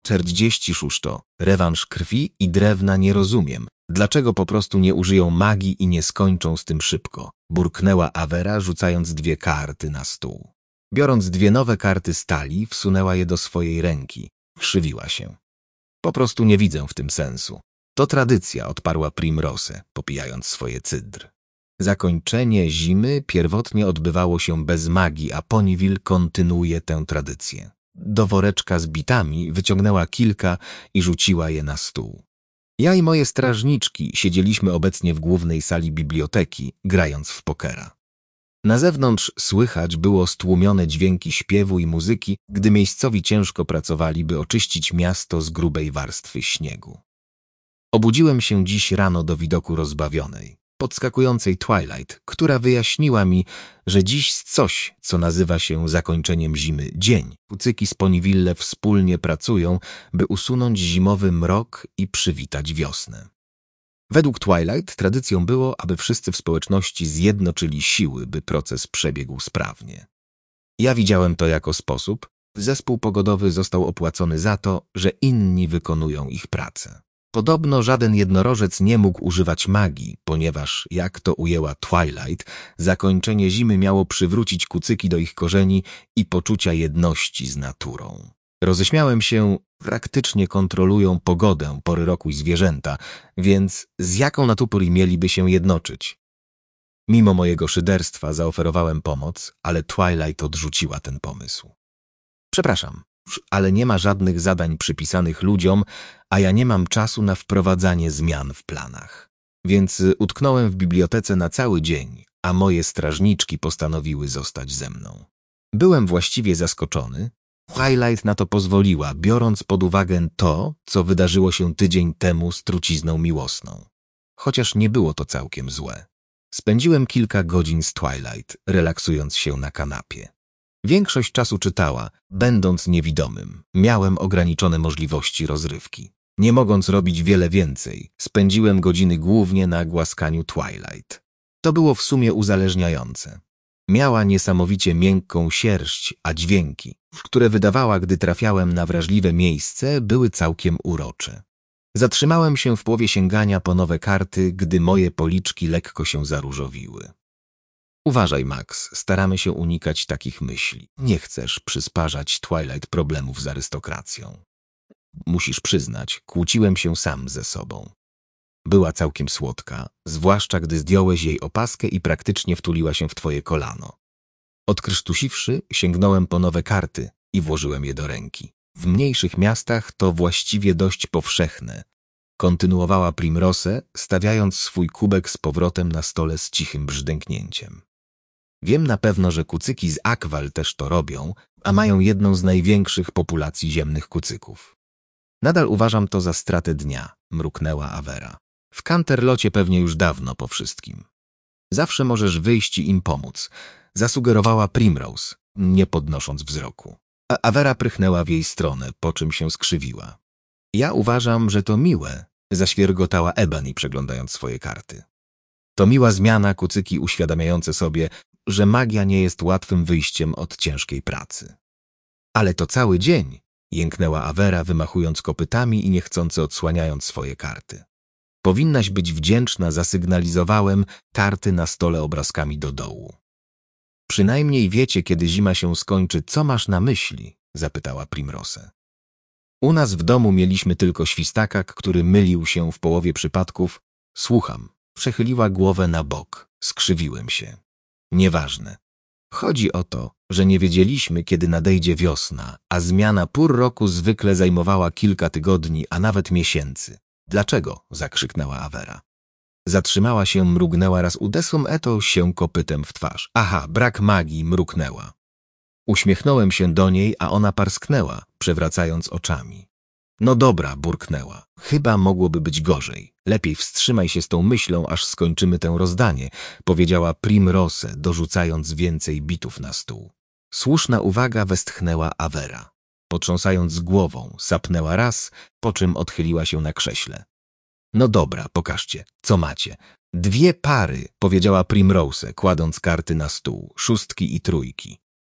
46 rewanż krwi i drewna nie rozumiem. Dlaczego po prostu nie użyją magii i nie skończą z tym szybko? Burknęła Avera, rzucając 2 karty na stół. Biorąc 2 nowe karty stali, wsunęła je do swojej ręki. Krzywiła się. Po prostu nie widzę w tym sensu. To tradycja, odparła Primrose, popijając swoje cydr. Zakończenie zimy pierwotnie odbywało się bez magii, a Ponyville kontynuuje tę tradycję. Do woreczka z bitami wyciągnęła kilka i rzuciła je na stół. Ja i moje strażniczki siedzieliśmy obecnie w głównej sali biblioteki, grając w pokera. Na zewnątrz słychać było stłumione dźwięki śpiewu i muzyki, gdy miejscowi ciężko pracowali, by oczyścić miasto z grubej warstwy śniegu. Obudziłem się dziś rano do widoku rozbawionej, podskakującej Twilight, która wyjaśniła mi, że dziś coś, co nazywa się zakończeniem zimy, dzień. Kucyki z Ponyville wspólnie pracują, by usunąć zimowy mrok i przywitać wiosnę. Według Twilight tradycją było, aby wszyscy w społeczności zjednoczyli siły, by proces przebiegł sprawnie. Ja widziałem to jako sposób. Zespół pogodowy został opłacony za to, że inni wykonują ich pracę. Podobno żaden jednorożec nie mógł używać magii, ponieważ, jak to ujęła Twilight, zakończenie zimy miało przywrócić kucyki do ich korzeni i poczucia jedności z naturą. Roześmiałem się, praktycznie kontrolują pogodę, pory roku i zwierzęta, więc z jaką natury mieliby się jednoczyć? Mimo mojego szyderstwa zaoferowałem pomoc, ale Twilight odrzuciła ten pomysł. Przepraszam, ale nie ma żadnych zadań przypisanych ludziom, a ja nie mam czasu na wprowadzanie zmian w planach. Więc utknąłem w bibliotece na cały dzień, a moje strażniczki postanowiły zostać ze mną. Byłem właściwie zaskoczony. Twilight na to pozwoliła, biorąc pod uwagę to, co wydarzyło się tydzień temu z trucizną miłosną. Chociaż nie było to całkiem złe. Spędziłem kilka godzin z Twilight, relaksując się na kanapie. Większość czasu czytała, będąc niewidomym. Miałem ograniczone możliwości rozrywki. Nie mogąc robić wiele więcej, spędziłem godziny głównie na głaskaniu Twilight. To było w sumie uzależniające. Miała niesamowicie miękką sierść, a dźwięki, które wydawała, gdy trafiałem na wrażliwe miejsce, były całkiem urocze. Zatrzymałem się w połowie sięgania po nowe karty, gdy moje policzki lekko się zaróżowiły. Uważaj, Max, staramy się unikać takich myśli. Nie chcesz przysparzać Twilight problemów z arystokracją. Musisz przyznać, kłóciłem się sam ze sobą. Była całkiem słodka, zwłaszcza gdy zdjąłeś jej opaskę i praktycznie wtuliła się w twoje kolano. Odkrysztusiwszy, sięgnąłem po nowe karty i włożyłem je do ręki. W mniejszych miastach to właściwie dość powszechne. Kontynuowała Primrose, stawiając swój kubek z powrotem na stole z cichym brzdęknięciem. Wiem na pewno, że kucyki z Akwal też to robią, a mają jedną z największych populacji ziemnych kucyków. Nadal uważam to za stratę dnia, mruknęła Avera. W Canterlocie pewnie już dawno po wszystkim. Zawsze możesz wyjść i im pomóc, zasugerowała Primrose, nie podnosząc wzroku. Avera prychnęła w jej stronę, po czym się skrzywiła. Ja uważam, że to miłe, zaświergotała Ebony, przeglądając swoje karty. To miła zmiana, kucyki uświadamiające sobie, że magia nie jest łatwym wyjściem od ciężkiej pracy. Ale to cały dzień, jęknęła Avera, wymachując kopytami i niechcący odsłaniając swoje karty. Powinnaś być wdzięczna, zasygnalizowałem, karty na stole obrazkami do dołu. Przynajmniej wiecie, kiedy zima się skończy, co masz na myśli? Zapytała Primrose. U nas w domu mieliśmy tylko świstaka, który mylił się w połowie przypadków. Słucham. Przechyliła głowę na bok. Skrzywiłem się. Nieważne. Chodzi o to, że nie wiedzieliśmy, kiedy nadejdzie wiosna, a zmiana pór roku zwykle zajmowała kilka tygodni, a nawet miesięcy. Dlaczego? Zakrzyknęła Avera. Zatrzymała się, mrugnęła raz udesłam eto się kopytem w twarz. Aha, brak magii, mruknęła. Uśmiechnąłem się do niej, a ona parsknęła, przewracając oczami. No dobra, burknęła. Chyba mogłoby być gorzej. Lepiej wstrzymaj się z tą myślą, aż skończymy tę rozdanie, powiedziała Primrose, dorzucając więcej bitów na stół. Słuszna uwaga, westchnęła Avera. Potrząsając głową, sapnęła raz, po czym odchyliła się na krześle. No dobra, pokażcie, co macie. 2 pary, powiedziała Primrose, kładąc karty na stół, 6 i 3.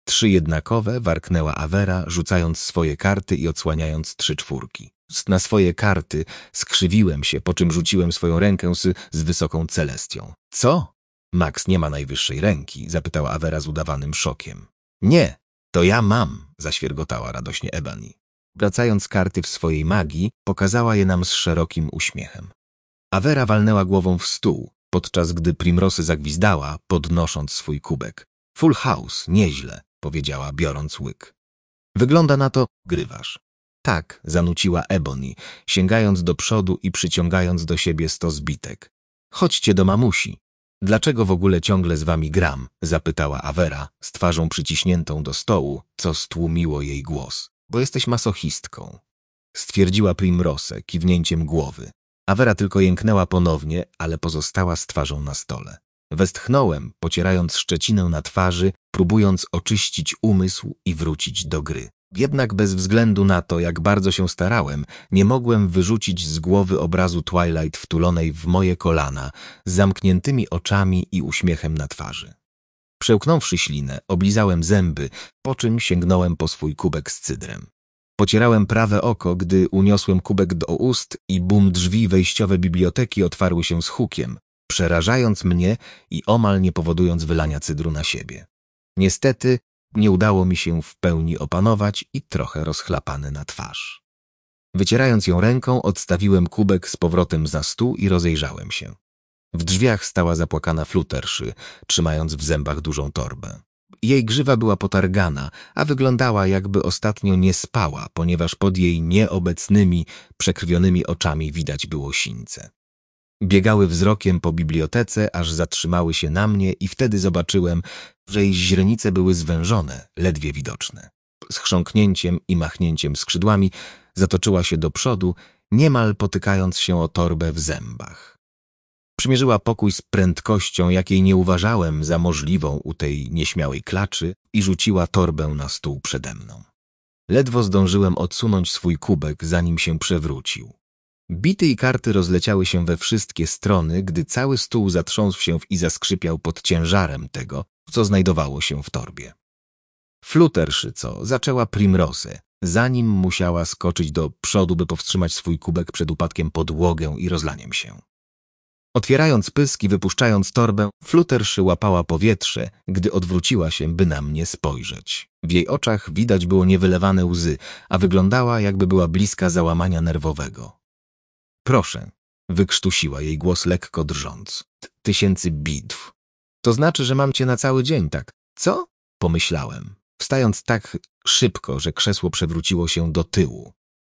3 jednakowe, warknęła Avera, rzucając swoje karty i odsłaniając 3 czwórki. Na swoje karty skrzywiłem się, po czym rzuciłem swoją rękę z wysoką celestią. Co? Max nie ma najwyższej ręki, zapytała Avera z udawanym szokiem. Nie, to ja mam, zaświergotała radośnie Ebony. Wracając karty w swojej magii, pokazała je nam z szerokim uśmiechem. Avera walnęła głową w stół, podczas gdy Primrose zagwizdała, podnosząc swój kubek. Full house, nieźle, powiedziała, biorąc łyk. Wygląda na to, grywasz. Tak, zanuciła Ebony, sięgając do przodu i przyciągając do siebie 100 zbitek. Chodźcie do mamusi. Dlaczego w ogóle ciągle z wami gram? Zapytała Avera, z twarzą przyciśniętą do stołu, co stłumiło jej głos. Bo jesteś masochistką, stwierdziła Primrose kiwnięciem głowy. Avera tylko jęknęła ponownie, ale pozostała z twarzą na stole. Westchnąłem, pocierając szczecinę na twarzy, próbując oczyścić umysł i wrócić do gry. Jednak bez względu na to, jak bardzo się starałem, nie mogłem wyrzucić z głowy obrazu Twilight wtulonej w moje kolana, z zamkniętymi oczami i uśmiechem na twarzy. Przełknąwszy ślinę, oblizałem zęby, po czym sięgnąłem po swój kubek z cydrem. Pocierałem prawe oko, gdy uniosłem kubek do ust i bum, drzwi wejściowe biblioteki otwarły się z hukiem, przerażając mnie i omal nie powodując wylania cydru na siebie. Niestety nie udało mi się w pełni opanować i trochę rozchlapany na twarz. Wycierając ją ręką, odstawiłem kubek z powrotem za stół i rozejrzałem się. W drzwiach stała zapłakana Fluttershy, trzymając w zębach dużą torbę. Jej grzywa była potargana, a wyglądała, jakby ostatnio nie spała, ponieważ pod jej nieobecnymi, przekrwionymi oczami widać było sińce. Biegały wzrokiem po bibliotece, aż zatrzymały się na mnie i wtedy zobaczyłem, że jej źrenice były zwężone, ledwie widoczne. Z chrząknięciem i machnięciem skrzydłami zatoczyła się do przodu, niemal potykając się o torbę w zębach. Przymierzyła pokój z prędkością, jakiej nie uważałem za możliwą u tej nieśmiałej klaczy i rzuciła torbę na stół przede mną. Ledwo zdążyłem odsunąć swój kubek, zanim się przewrócił. Bity i karty rozleciały się we wszystkie strony, gdy cały stół zatrząsł się i zaskrzypiał pod ciężarem tego, co znajdowało się w torbie. Fluttershy, zaczęła Primrose, zanim musiała skoczyć do przodu, by powstrzymać swój kubek przed upadkiem podłogę i rozlaniem się. Otwierając pysk i wypuszczając torbę, Fluttershy łapała powietrze, gdy odwróciła się, by na mnie spojrzeć. W jej oczach widać było niewylewane łzy, a wyglądała, jakby była bliska załamania nerwowego. Proszę, wykrztusiła, jej głos lekko drżąc. 1000 bitw. To znaczy, że mam cię na cały dzień, tak? Co? Pomyślałem, wstając tak szybko, że krzesło przewróciło się do tyłu.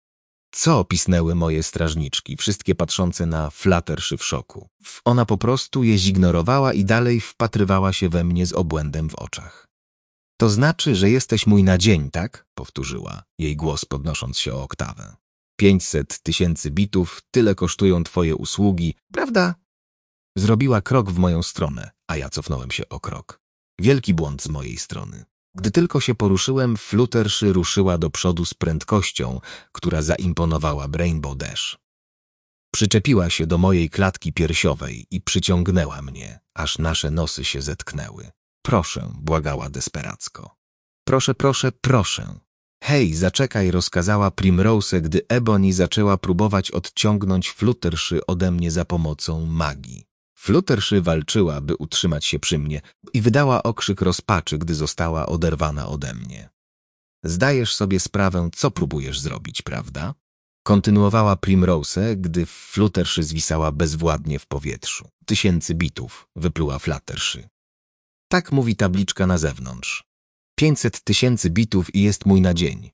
Co? Pisnęły moje strażniczki, wszystkie patrzące na Fluttershy w szoku. Ona po prostu je zignorowała i dalej wpatrywała się we mnie z obłędem w oczach. To znaczy, że jesteś mój na dzień, tak? Powtórzyła, jej głos podnosząc się o oktawę. 500 000 bitów, tyle kosztują twoje usługi, prawda? Zrobiła krok w moją stronę, a ja cofnąłem się o krok. Wielki błąd z mojej strony. Gdy tylko się poruszyłem, Fluttershy ruszyła do przodu z prędkością, która zaimponowała Rainbow Dash. Przyczepiła się do mojej klatki piersiowej i przyciągnęła mnie, aż nasze nosy się zetknęły. Proszę, błagała desperacko. Proszę, proszę, proszę. Hej, zaczekaj, rozkazała Primrose, gdy Ebony zaczęła próbować odciągnąć Fluttershy ode mnie za pomocą magii. Fluttershy walczyła, by utrzymać się przy mnie i wydała okrzyk rozpaczy, gdy została oderwana ode mnie. Zdajesz sobie sprawę, co próbujesz zrobić, prawda? Kontynuowała Primrose, gdy Fluttershy zwisała bezwładnie w powietrzu. 1000 bitów, wypluła Fluttershy. Tak mówi tabliczka na zewnątrz. 500 000 bitów i jest mój na dzień.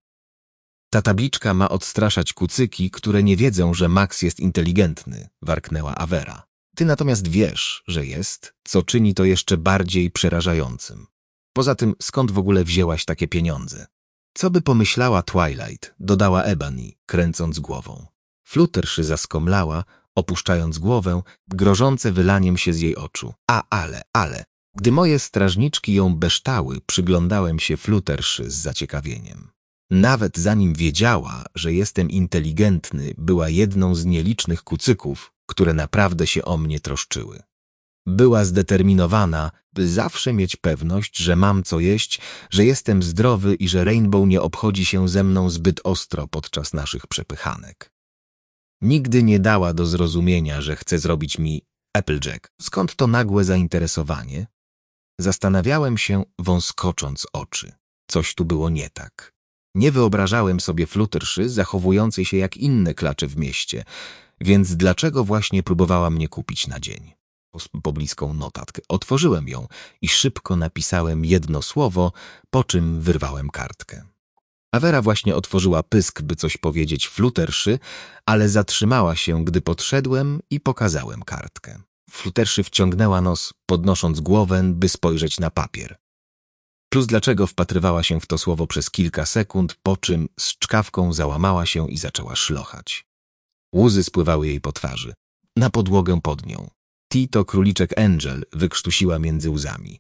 Ta tabliczka ma odstraszać kucyki, które nie wiedzą, że Max jest inteligentny, warknęła Avera. Ty natomiast wiesz, że jest, co czyni to jeszcze bardziej przerażającym. Poza tym, skąd w ogóle wzięłaś takie pieniądze? Co by pomyślała Twilight, dodała Ebony, kręcąc głową. Fluttershy zaskomlała, opuszczając głowę, grożące wylaniem się z jej oczu. Ale... Gdy moje strażniczki ją beształy, przyglądałem się Fluttershy z zaciekawieniem. Nawet zanim wiedziała, że jestem inteligentny, była jedną z nielicznych kucyków, które naprawdę się o mnie troszczyły. Była zdeterminowana, by zawsze mieć pewność, że mam co jeść, że jestem zdrowy i że Rainbow nie obchodzi się ze mną zbyt ostro podczas naszych przepychanek. Nigdy nie dała do zrozumienia, że chce zrobić mi Applejack. Skąd to nagłe zainteresowanie? Zastanawiałem się, wąskocząc oczy. Coś tu było nie tak. Nie wyobrażałem sobie Fluttershy zachowującej się jak inne klacze w mieście, więc dlaczego właśnie próbowała mnie kupić na dzień? Pobliską notatkę. Otworzyłem ją i szybko napisałem jedno słowo, po czym wyrwałem kartkę. Avera właśnie otworzyła pysk, by coś powiedzieć Fluttershy, ale zatrzymała się, gdy podszedłem i pokazałem kartkę. Fluttershy wciągnęła nos, podnosząc głowę, by spojrzeć na papier. Plus dlaczego wpatrywała się w to słowo przez kilka sekund, po czym z czkawką załamała się i zaczęła szlochać. Łzy spływały jej po twarzy. Na podłogę pod nią. To króliczek Angel, wykrztusiła między łzami.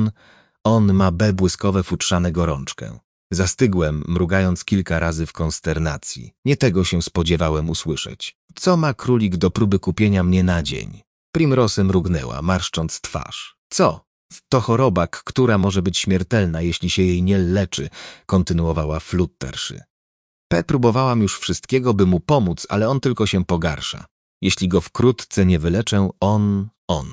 On ma błyskowe futrzane gorączkę. Zastygłem, mrugając kilka razy w konsternacji. Nie tego się spodziewałem usłyszeć. Co ma królik do próby kupienia mnie na dzień? Primrose mrugnęła, marszcząc twarz. Co? To choroba, która może być śmiertelna, jeśli się jej nie leczy, kontynuowała Fluttershy. Próbowałam już wszystkiego, by mu pomóc, ale on tylko się pogarsza. Jeśli go wkrótce nie wyleczę, on.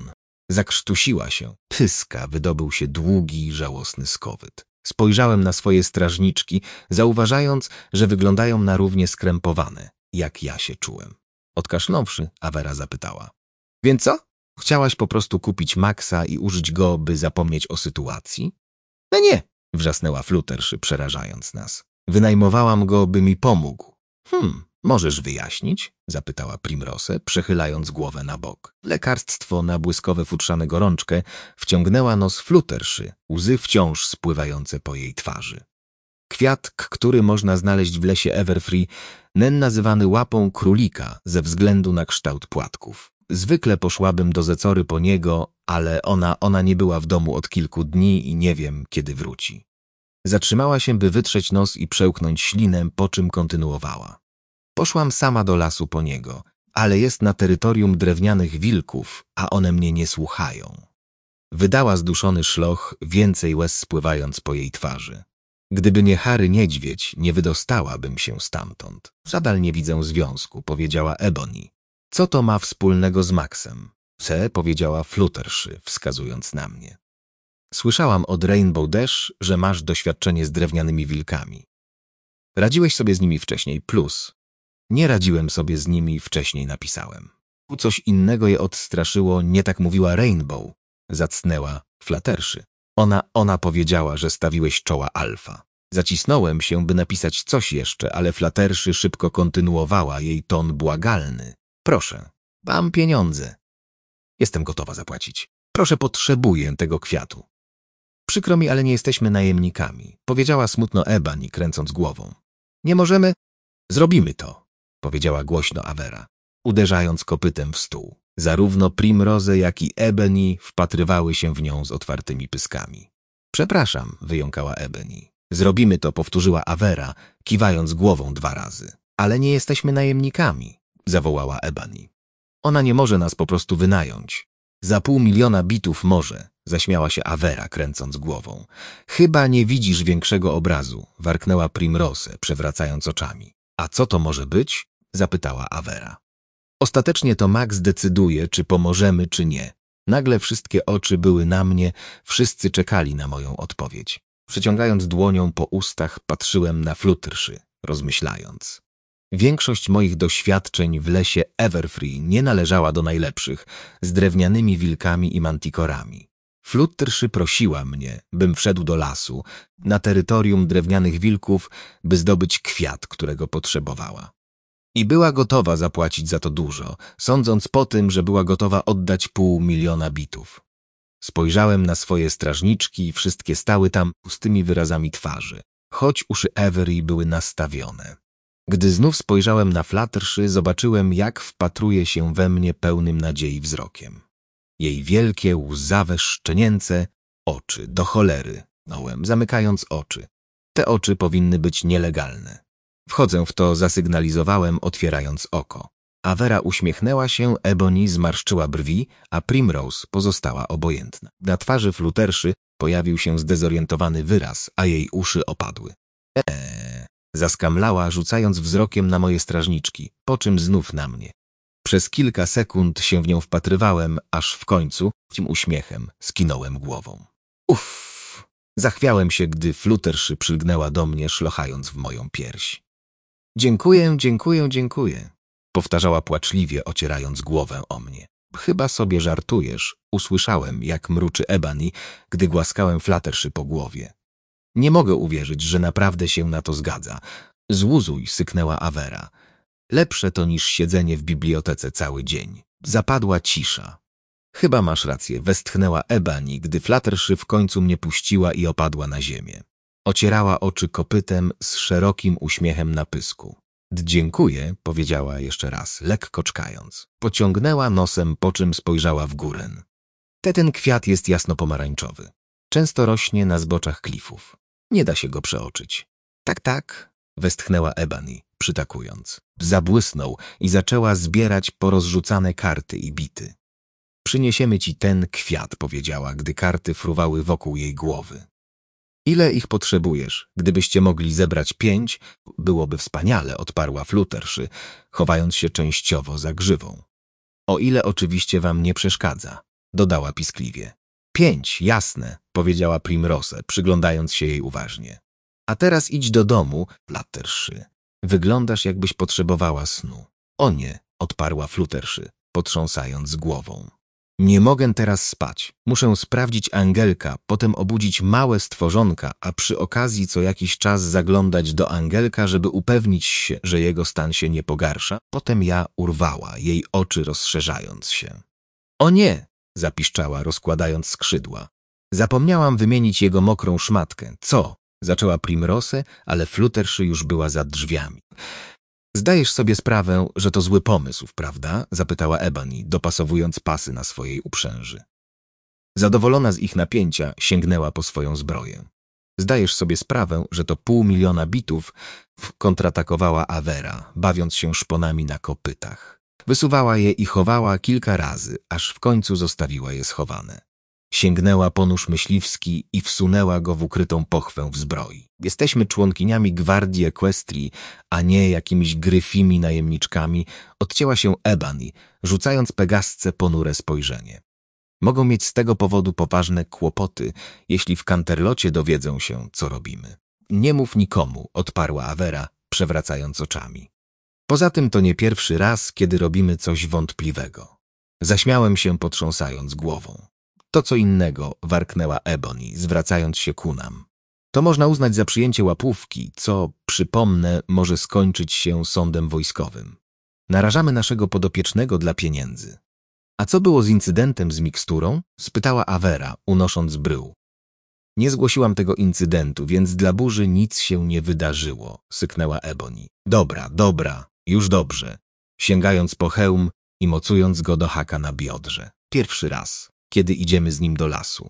Zakrztusiła się. Pyska, wydobył się długi, żałosny skowyt. Spojrzałem na swoje strażniczki, zauważając, że wyglądają na równie skrępowane, jak ja się czułem. Odkaszląwszy, Avera zapytała. Więc co? Chciałaś po prostu kupić Maxa i użyć go, by zapomnieć o sytuacji? No nie, wrzasnęła Fluttershy, przerażając nas. Wynajmowałam go, by mi pomógł. Możesz wyjaśnić? Zapytała Primrose, przechylając głowę na bok. Lekarstwo na błyskowe futrzane gorączkę wciągnęła nos Fluttershy, łzy wciąż spływające po jej twarzy. Kwiat, który można znaleźć w lesie Everfree, nazywany łapą królika ze względu na kształt płatków. Zwykle poszłabym do Zecory po niego, ale ona nie była w domu od kilku dni i nie wiem, kiedy wróci. Zatrzymała się, by wytrzeć nos i przełknąć ślinę, po czym kontynuowała. Poszłam sama do lasu po niego, ale jest na terytorium drewnianych wilków, a one mnie nie słuchają. Wydała zduszony szloch, więcej łez spływając po jej twarzy. Gdyby nie Harry Niedźwiedź, nie wydostałabym się stamtąd. Nadal nie widzę związku, powiedziała Ebony. Co to ma wspólnego z Maxem? Powiedziała Fluttershy, wskazując na mnie. Słyszałam od Rainbow Dash, że masz doświadczenie z drewnianymi wilkami. Radziłeś sobie z nimi wcześniej, plus. Nie radziłem sobie z nimi wcześniej, napisałem. Coś innego je odstraszyło, nie tak mówiła Rainbow, zacnęła Fluttershy. Ona powiedziała, że stawiłeś czoła alfa. Zacisnąłem się, by napisać coś jeszcze, ale Fluttershy szybko kontynuowała, jej ton błagalny. Proszę, mam pieniądze. Jestem gotowa zapłacić. Proszę, potrzebuję tego kwiatu. Przykro mi, ale nie jesteśmy najemnikami, powiedziała smutno Ebony, kręcąc głową. Nie możemy? Zrobimy to, powiedziała głośno Avera, uderzając kopytem w stół. Zarówno Primrose, jak i Ebony wpatrywały się w nią z otwartymi pyskami. Przepraszam, wyjąkała Ebony. Zrobimy to, powtórzyła Avera, kiwając głową 2 razy. Ale nie jesteśmy najemnikami, zawołała Ebony. Ona nie może nas po prostu wynająć. Za 500 000 bitów może, zaśmiała się Avera, kręcąc głową. Chyba nie widzisz większego obrazu, warknęła Primrose, przewracając oczami. A co to może być? Zapytała Avera. Ostatecznie to Max decyduje, czy pomożemy, czy nie. Nagle wszystkie oczy były na mnie, wszyscy czekali na moją odpowiedź. Przeciągając dłonią po ustach, patrzyłem na Fluttershy, rozmyślając. Większość moich doświadczeń w lesie Everfree nie należała do najlepszych, z drewnianymi wilkami i mantikorami. Fluttershy prosiła mnie, bym wszedł do lasu, na terytorium drewnianych wilków, by zdobyć kwiat, którego potrzebowała. I była gotowa zapłacić za to dużo, sądząc po tym, że była gotowa oddać 500 000 bitów. Spojrzałem na swoje strażniczki i wszystkie stały tam pustymi wyrazami twarzy, choć uszy Avery były nastawione. Gdy znów spojrzałem na Fluttershy, zobaczyłem, jak wpatruje się we mnie pełnym nadziei wzrokiem. Jej wielkie, łzawe, szczenięce oczy, do cholery, nołem, zamykając oczy. Te oczy powinny być nielegalne. Wchodzę w to, zasygnalizowałem, otwierając oko. Avera uśmiechnęła się, Ebony zmarszczyła brwi, a Primrose pozostała obojętna. Na twarzy Flutterszy pojawił się zdezorientowany wyraz, a jej uszy opadły. Zaskamlała, rzucając wzrokiem na moje strażniczki, po czym znów na mnie. Przez kilka sekund się w nią wpatrywałem, aż w końcu, tym uśmiechem, skinąłem głową. Uff! Zachwiałem się, gdy Flutterszy przylgnęła do mnie, szlochając w moją pierś. Dziękuję, dziękuję, dziękuję, powtarzała płaczliwie, ocierając głowę o mnie. Chyba sobie żartujesz, usłyszałem, jak mruczy Ebony, gdy głaskałem Flutterszy po głowie. Nie mogę uwierzyć, że naprawdę się na to zgadza. Złuzuj, syknęła Avera. Lepsze to niż siedzenie w bibliotece cały dzień. Zapadła cisza. Chyba masz rację, westchnęła Ebony, gdy Flutterszy w końcu mnie puściła i opadła na ziemię. Ocierała oczy kopytem z szerokim uśmiechem na pysku. Dziękuję, powiedziała jeszcze raz, lekko czkając. Pociągnęła nosem, po czym spojrzała w górę. Ten kwiat jest jasno-pomarańczowy. Często rośnie na zboczach klifów. Nie da się go przeoczyć. Tak, tak, westchnęła Ebony, przytakując. Zabłysnął i zaczęła zbierać porozrzucane karty i bity. Przyniesiemy ci ten kwiat, powiedziała, gdy karty fruwały wokół jej głowy. Ile ich potrzebujesz? Gdybyście mogli zebrać 5, byłoby wspaniale, odparła Flutterszy, chowając się częściowo za grzywą. O ile oczywiście wam nie przeszkadza, dodała piskliwie. 5, jasne, powiedziała Primrose, przyglądając się jej uważnie. A teraz idź do domu, Flutterszy. Wyglądasz, jakbyś potrzebowała snu. O nie, odparła Flutterszy, potrząsając głową. Nie mogę teraz spać. Muszę sprawdzić Angelka, potem obudzić małe stworzonka, a przy okazji co jakiś czas zaglądać do Angelka, żeby upewnić się, że jego stan się nie pogarsza. Potem ja urwała, jej oczy rozszerzając się. O nie! Zapiszczała, rozkładając skrzydła. Zapomniałam wymienić jego mokrą szmatkę. Co? Zaczęła Primrose, ale Flutterszy już była za drzwiami. Zdajesz sobie sprawę, że to zły pomysł, prawda? Zapytała Ebony, dopasowując pasy na swojej uprzęży. Zadowolona z ich napięcia, sięgnęła po swoją zbroję. Zdajesz sobie sprawę, że to 500 000 bitów? Kontratakowała Avera, bawiąc się szponami na kopytach. Wysuwała je i chowała kilka razy, aż w końcu zostawiła je schowane. Sięgnęła po nóż myśliwski i wsunęła go w ukrytą pochwę w zbroi. Jesteśmy członkiniami gwardii Equestrii, a nie jakimiś gryfimi najemniczkami, odcięła się Ebony, rzucając Pegasce ponure spojrzenie. Mogą mieć z tego powodu poważne kłopoty, jeśli w Canterlocie dowiedzą się, co robimy. Nie mów nikomu, odparła Avera, przewracając oczami. Poza tym to nie pierwszy raz, kiedy robimy coś wątpliwego. Zaśmiałem się, potrząsając głową. To co innego, warknęła Ebony, zwracając się ku nam. To można uznać za przyjęcie łapówki, co, przypomnę, może skończyć się sądem wojskowym. Narażamy naszego podopiecznego dla pieniędzy. A co było z incydentem z miksturą? Spytała Avera, unosząc brył. Nie zgłosiłam tego incydentu, więc dla burzy nic się nie wydarzyło, syknęła Ebony. Dobra, dobra, już dobrze, sięgając po hełm i mocując go do haka na biodrze. Pierwszy raz, kiedy idziemy z nim do lasu.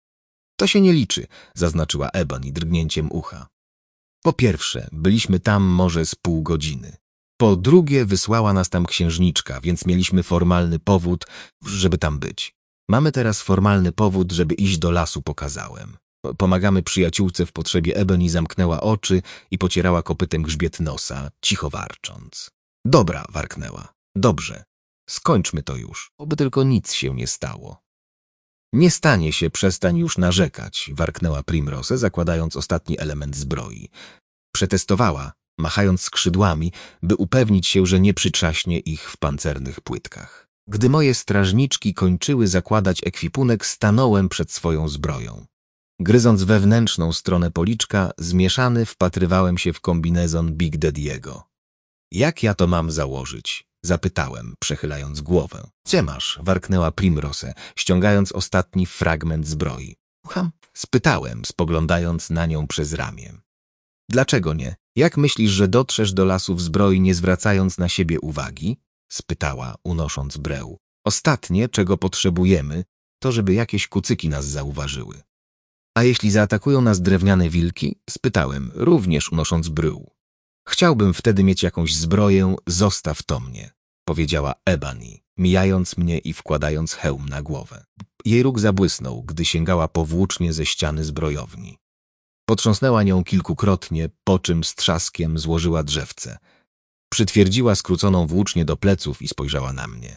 To się nie liczy, zaznaczyła Ebony drgnięciem ucha. Po pierwsze, byliśmy tam może z pół godziny. Po drugie, wysłała nas tam księżniczka, więc mieliśmy formalny powód, żeby tam być. Mamy teraz formalny powód, żeby iść do lasu, pokazałem. Pomagamy przyjaciółce w potrzebie. Ebony zamknęła oczy i pocierała kopytem grzbiet nosa, cicho warcząc. Dobra, warknęła. Dobrze. Skończmy to już, oby tylko nic się nie stało. Nie stanie się, przestań już narzekać, warknęła Primrose, zakładając ostatni element zbroi. Przetestowała, machając skrzydłami, by upewnić się, że nie przytrzaśnie ich w pancernych płytkach. Gdy moje strażniczki kończyły zakładać ekwipunek, stanąłem przed swoją zbroją. Gryząc wewnętrzną stronę policzka, zmieszany wpatrywałem się w kombinezon Big Daddy'ego. Jak ja to mam założyć? Zapytałem, przechylając głowę. Gdzie masz? Warknęła Primrose, ściągając ostatni fragment zbroi. Spytałem, spoglądając na nią przez ramię. Dlaczego nie? Jak myślisz, że dotrzesz do lasu w zbroi, nie zwracając na siebie uwagi? Spytała, unosząc breł. Ostatnie, czego potrzebujemy, to żeby jakieś kucyki nas zauważyły. A jeśli zaatakują nas drewniane wilki? Spytałem, również unosząc brył. Chciałbym wtedy mieć jakąś zbroję, zostaw to mnie. powiedziała Ebony, mijając mnie i wkładając hełm na głowę. Jej róg zabłysnął, gdy sięgała powłócznie ze ściany zbrojowni. Potrząsnęła nią kilkukrotnie, po czym z trzaskiem złożyła drzewce. Przytwierdziła skróconą włócznię do pleców i spojrzała na mnie.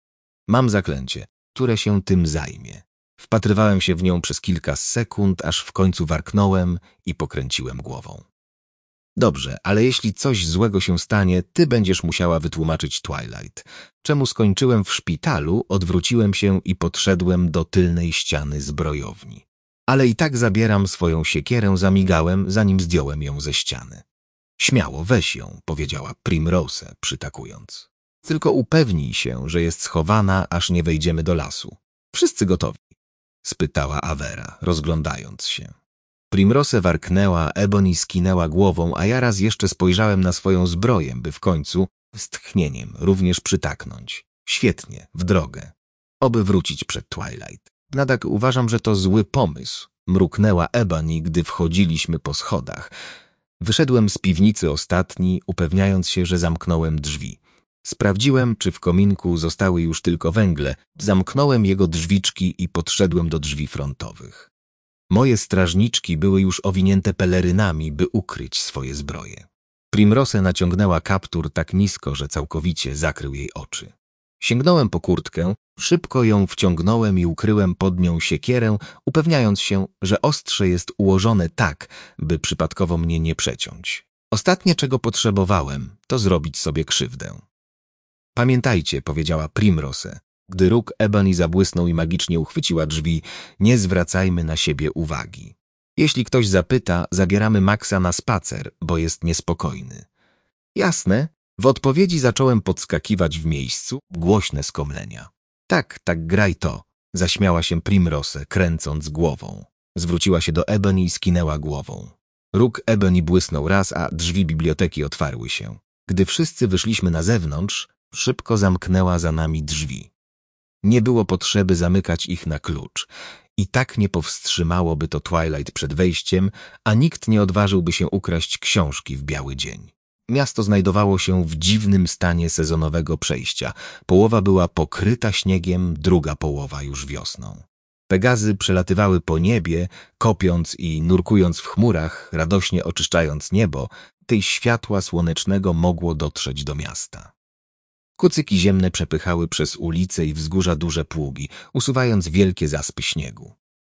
Mam zaklęcie, które się tym zajmie. Wpatrywałem się w nią przez kilka sekund, aż w końcu warknąłem i pokręciłem głową. Dobrze, ale jeśli coś złego się stanie, ty będziesz musiała wytłumaczyć Twilight. Czemu skończyłem w szpitalu, odwróciłem się i podszedłem do tylnej ściany zbrojowni. Ale i tak zabieram swoją siekierę, zamigałem, zanim zdjąłem ją ze ściany. Śmiało, weź ją, powiedziała Primrose, przytakując. Tylko upewnij się, że jest schowana, aż nie wejdziemy do lasu. Wszyscy gotowi? Spytała Avera, rozglądając się. Primrose warknęła, Ebony skinęła głową, a ja raz jeszcze spojrzałem na swoją zbroję, by w końcu, z tchnieniem, również przytaknąć. Świetnie, w drogę. Oby wrócić przed Twilight. Nadak uważam, że to zły pomysł, mruknęła Ebony, gdy wchodziliśmy po schodach. Wyszedłem z piwnicy ostatni, upewniając się, że zamknąłem drzwi. Sprawdziłem, czy w kominku zostały już tylko węgle, zamknąłem jego drzwiczki i podszedłem do drzwi frontowych. Moje strażniczki były już owinięte pelerynami, by ukryć swoje zbroje. Primrose naciągnęła kaptur tak nisko, że całkowicie zakrył jej oczy. Sięgnąłem po kurtkę, szybko ją wciągnąłem i ukryłem pod nią siekierę, upewniając się, że ostrze jest ułożone tak, by przypadkowo mnie nie przeciąć. Ostatnie, czego potrzebowałem, to zrobić sobie krzywdę. Pamiętajcie, powiedziała Primrose, gdy róg Ebony zabłysnął i magicznie uchwyciła drzwi, nie zwracajmy na siebie uwagi. Jeśli ktoś zapyta, zabieramy Maxa na spacer, bo jest niespokojny. Jasne. W odpowiedzi zacząłem podskakiwać w miejscu, głośne skomlenia. Tak, graj to, zaśmiała się Primrose, kręcąc głową. Zwróciła się do Ebony i skinęła głową. Róg Ebony błysnął raz, a drzwi biblioteki otwarły się. Gdy wszyscy wyszliśmy na zewnątrz, szybko zamknęła za nami drzwi. Nie było potrzeby zamykać ich na klucz. I tak nie powstrzymałoby to Twilight przed wejściem, a nikt nie odważyłby się ukraść książki w biały dzień. Miasto znajdowało się w dziwnym stanie sezonowego przejścia. Połowa była pokryta śniegiem, druga połowa już wiosną. Pegazy przelatywały po niebie, kopiąc i nurkując w chmurach, radośnie oczyszczając niebo, tej światła słonecznego mogło dotrzeć do miasta. Kucyki ziemne przepychały przez ulice i wzgórza duże pługi, usuwając wielkie zaspy śniegu.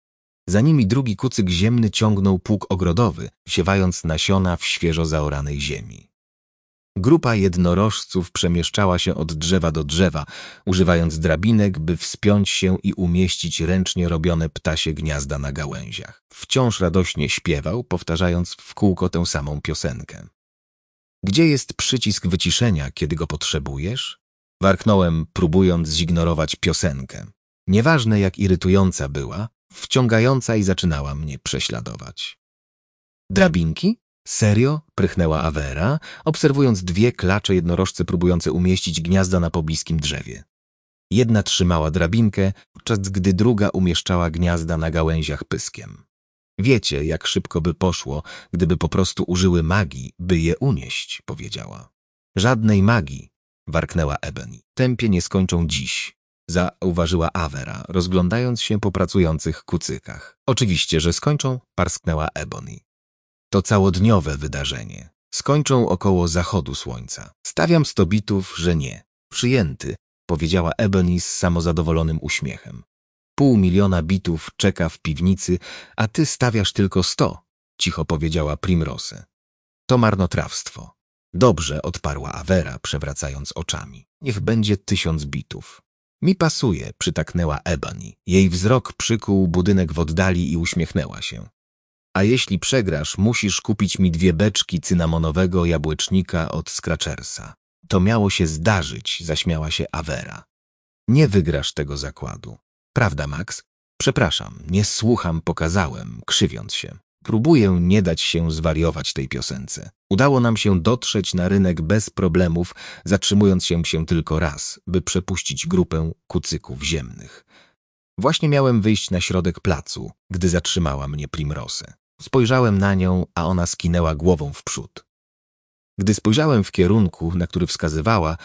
Za nimi drugi kucyk ziemny ciągnął pług ogrodowy, siewając nasiona w świeżo zaoranej ziemi. Grupa jednorożców przemieszczała się od drzewa do drzewa, używając drabinek, by wspiąć się i umieścić ręcznie robione ptasie gniazda na gałęziach. Wciąż radośnie śpiewał, powtarzając w kółko tę samą piosenkę. Gdzie jest przycisk wyciszenia, kiedy go potrzebujesz? Warknąłem, próbując zignorować piosenkę. Nieważne, jak irytująca była, wciągająca i zaczynała mnie prześladować. Drabinki? Serio? Prychnęła Avera, obserwując dwie klacze jednorożce próbujące umieścić gniazda na pobliskim drzewie. Jedna trzymała drabinkę, podczas gdy druga umieszczała gniazda na gałęziach pyskiem. Wiecie, jak szybko by poszło, gdyby po prostu użyły magii, by je unieść, powiedziała. Żadnej magii, warknęła Ebony. Tempie nie skończą dziś, zauważyła Avera, rozglądając się po pracujących kucykach. Oczywiście, że skończą, parsknęła Ebony. To całodniowe wydarzenie. Skończą około zachodu słońca. Stawiam 100 bitów, że nie. Przyjęty, powiedziała Ebony z samozadowolonym uśmiechem. 500 000 bitów czeka w piwnicy, a ty stawiasz tylko 100, cicho powiedziała Primrose. To marnotrawstwo. Dobrze, odparła Avera, przewracając oczami. Niech będzie 1000 bitów. Mi pasuje, przytaknęła Ebony. Jej wzrok przykuł budynek w oddali i uśmiechnęła się. A jeśli przegrasz, musisz kupić mi 2 beczki cynamonowego jabłecznika od Scratchersa. To miało się zdarzyć, zaśmiała się Avera. Nie wygrasz tego zakładu. Prawda, Max? Przepraszam, nie słucham, pokazałem, krzywiąc się. Próbuję nie dać się zwariować tej piosence. Udało nam się dotrzeć na rynek bez problemów, zatrzymując się tylko raz, by przepuścić grupę kucyków ziemnych. Właśnie miałem wyjść na środek placu, gdy zatrzymała mnie Primrose. Spojrzałem na nią, a ona skinęła głową w przód. Gdy spojrzałem w kierunku, na który wskazywała,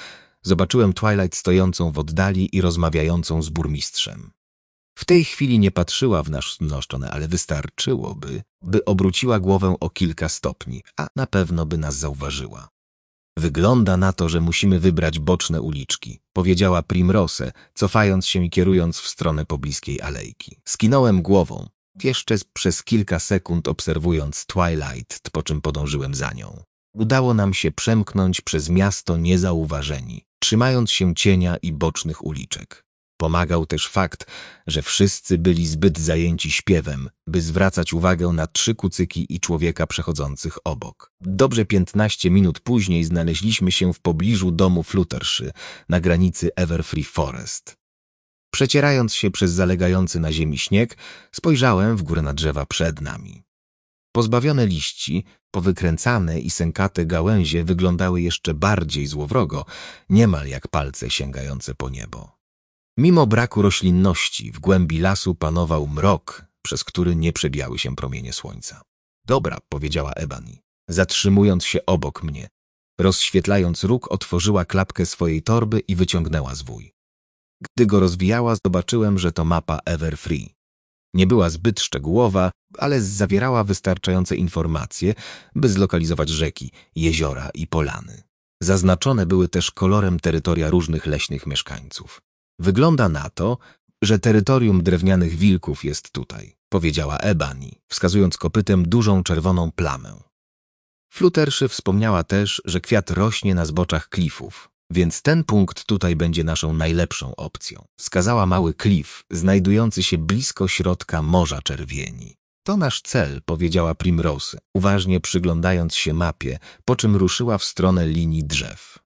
Zobaczyłem Twilight stojącą w oddali i rozmawiającą z burmistrzem. W tej chwili nie patrzyła w naszą stronę, ale wystarczyłoby, by obróciła głowę o kilka stopni, a na pewno by nas zauważyła. Wygląda na to, że musimy wybrać boczne uliczki, powiedziała Primrose, cofając się i kierując w stronę pobliskiej alejki. Skinąłem głową, jeszcze przez kilka sekund obserwując Twilight, po czym podążyłem za nią. Udało nam się przemknąć przez miasto niezauważeni, trzymając się cienia i bocznych uliczek. Pomagał też fakt, że wszyscy byli zbyt zajęci śpiewem, by zwracać uwagę na 3 kucyki i człowieka przechodzących obok. Dobrze 15 minut później znaleźliśmy się w pobliżu domu Flutterszy, na granicy Everfree Forest. Przecierając się przez zalegający na ziemi śnieg, spojrzałem w górę na drzewa przed nami. Pozbawione liści, powykręcane i sękate gałęzie wyglądały jeszcze bardziej złowrogo, niemal jak palce sięgające po niebo. Mimo braku roślinności w głębi lasu panował mrok, przez który nie przebijały się promienie słońca. Dobra, powiedziała Ebony, zatrzymując się obok mnie. Rozświetlając róg, otworzyła klapkę swojej torby i wyciągnęła zwój. Gdy go rozwijała, zobaczyłem, że to mapa Everfree. Nie była zbyt szczegółowa, ale zawierała wystarczające informacje, by zlokalizować rzeki, jeziora i polany. Zaznaczone były też kolorem terytoria różnych leśnych mieszkańców. Wygląda na to, że terytorium drewnianych wilków jest tutaj, powiedziała Ebony, wskazując kopytem dużą czerwoną plamę. Flutterszy wspomniała też, że kwiat rośnie na zboczach klifów, więc ten punkt tutaj będzie naszą najlepszą opcją. Wskazała mały klif, znajdujący się blisko środka Morza Czerwieni. To nasz cel, powiedziała Primrose, uważnie przyglądając się mapie, po czym ruszyła w stronę linii drzew.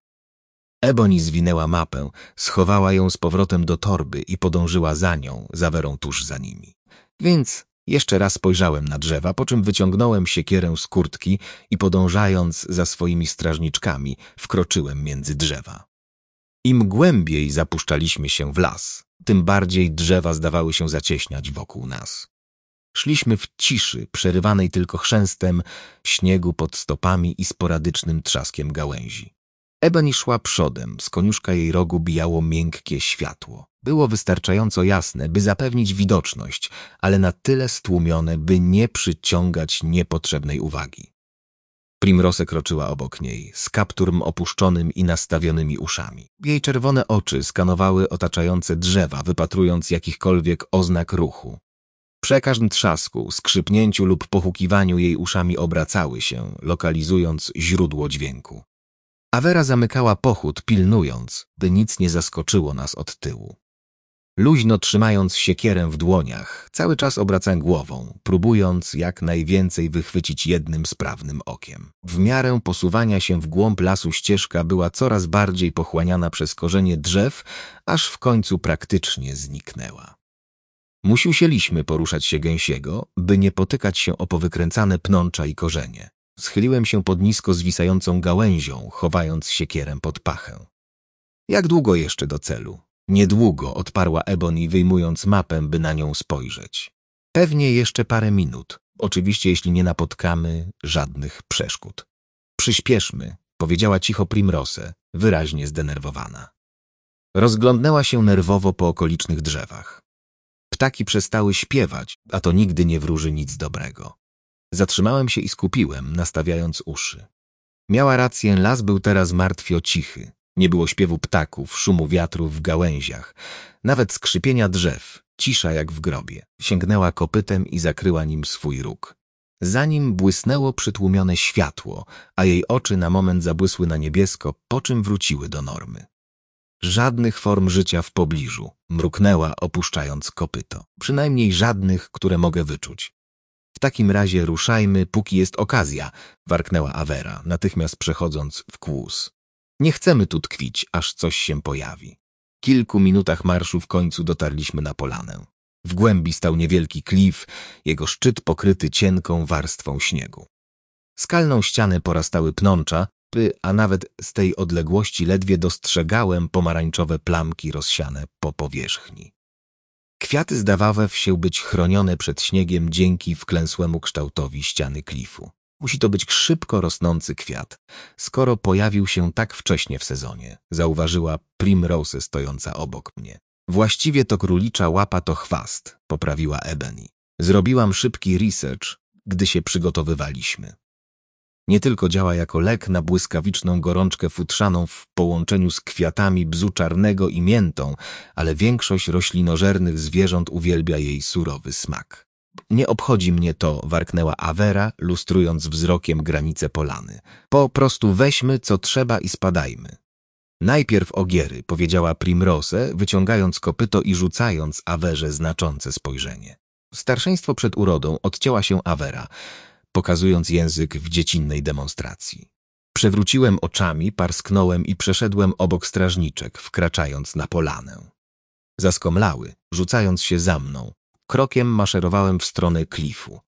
Ebony zwinęła mapę, schowała ją z powrotem do torby i podążyła za nią, Zawerą tuż za nimi. Więc jeszcze raz spojrzałem na drzewa, po czym wyciągnąłem siekierę z kurtki i podążając za swoimi strażniczkami, wkroczyłem między drzewa. Im głębiej zapuszczaliśmy się w las, tym bardziej drzewa zdawały się zacieśniać wokół nas. Szliśmy w ciszy, przerywanej tylko chrzęstem śniegu pod stopami i sporadycznym trzaskiem gałęzi. Ebony szła przodem, z koniuszka jej rogu bijało miękkie światło. Było wystarczająco jasne, by zapewnić widoczność, ale na tyle stłumione, by nie przyciągać niepotrzebnej uwagi. Primrose kroczyła obok niej, z kapturem opuszczonym i nastawionymi uszami. Jej czerwone oczy skanowały otaczające drzewa, wypatrując jakichkolwiek oznak ruchu. Przy każdym trzasku, skrzypnięciu lub pochukiwaniu jej uszami obracały się, lokalizując źródło dźwięku. Avera zamykała pochód, pilnując, by nic nie zaskoczyło nas od tyłu. Luźno trzymając siekierę w dłoniach, cały czas obracałem głową, próbując jak najwięcej wychwycić jednym sprawnym okiem. W miarę posuwania się w głąb lasu ścieżka była coraz bardziej pochłaniana przez korzenie drzew, aż w końcu praktycznie zniknęła. Musieliśmy poruszać się gęsiego, by nie potykać się o powykręcane pnącza i korzenie. Schyliłem się pod nisko zwisającą gałęzią, chowając siekierę pod pachę. Jak długo jeszcze do celu? Niedługo, odparła Ebony, wyjmując mapę, by na nią spojrzeć. Pewnie jeszcze parę minut, oczywiście jeśli nie napotkamy żadnych przeszkód. Przyspieszmy, powiedziała cicho Primrose, wyraźnie zdenerwowana. Rozglądnęła się nerwowo po okolicznych drzewach. Ptaki przestały śpiewać, a to nigdy nie wróży nic dobrego. Zatrzymałem się i skupiłem, nastawiając uszy. Miała rację, las był teraz martwio cichy. Nie było śpiewu ptaków, szumu wiatru w gałęziach, nawet skrzypienia drzew, cisza jak w grobie. Sięgnęła kopytem i zakryła nim swój róg. Za nim błysnęło przytłumione światło, a jej oczy na moment zabłysły na niebiesko, po czym wróciły do normy. Żadnych form życia w pobliżu, mruknęła, opuszczając kopyto. Przynajmniej żadnych, które mogę wyczuć. W takim razie ruszajmy, póki jest okazja, warknęła Avera, natychmiast przechodząc w kłus. Nie chcemy tu tkwić, aż coś się pojawi. W kilku minutach marszu w końcu dotarliśmy na polanę. W głębi stał niewielki klif, jego szczyt pokryty cienką warstwą śniegu. Skalną ścianę porastały pnącza, a nawet z tej odległości ledwie dostrzegałem pomarańczowe plamki rozsiane po powierzchni. Kwiaty zdawały się być chronione przed śniegiem dzięki wklęsłemu kształtowi ściany klifu. Musi to być szybko rosnący kwiat, skoro pojawił się tak wcześnie w sezonie, zauważyła Primrose stojąca obok mnie. Właściwie to królicza łapa to chwast, poprawiła Ebony. Zrobiłam szybki research, gdy się przygotowywaliśmy. Nie tylko działa jako lek na błyskawiczną gorączkę futrzaną w połączeniu z kwiatami bzu czarnego i miętą, ale większość roślinożernych zwierząt uwielbia jej surowy smak. Nie obchodzi mnie to, warknęła Avera, lustrując wzrokiem granice polany. Po prostu weźmy, co trzeba i spadajmy. Najpierw ogiery, powiedziała Primrose, wyciągając kopyto i rzucając Averze znaczące spojrzenie. Starszeństwo przed urodą odcięła się Avera, pokazując język w dziecinnej demonstracji. Przewróciłem oczami, parsknąłem i przeszedłem obok strażniczek, wkraczając na polanę. Zaskomlały, rzucając się za mną. Krokiem maszerowałem w stronę klifu.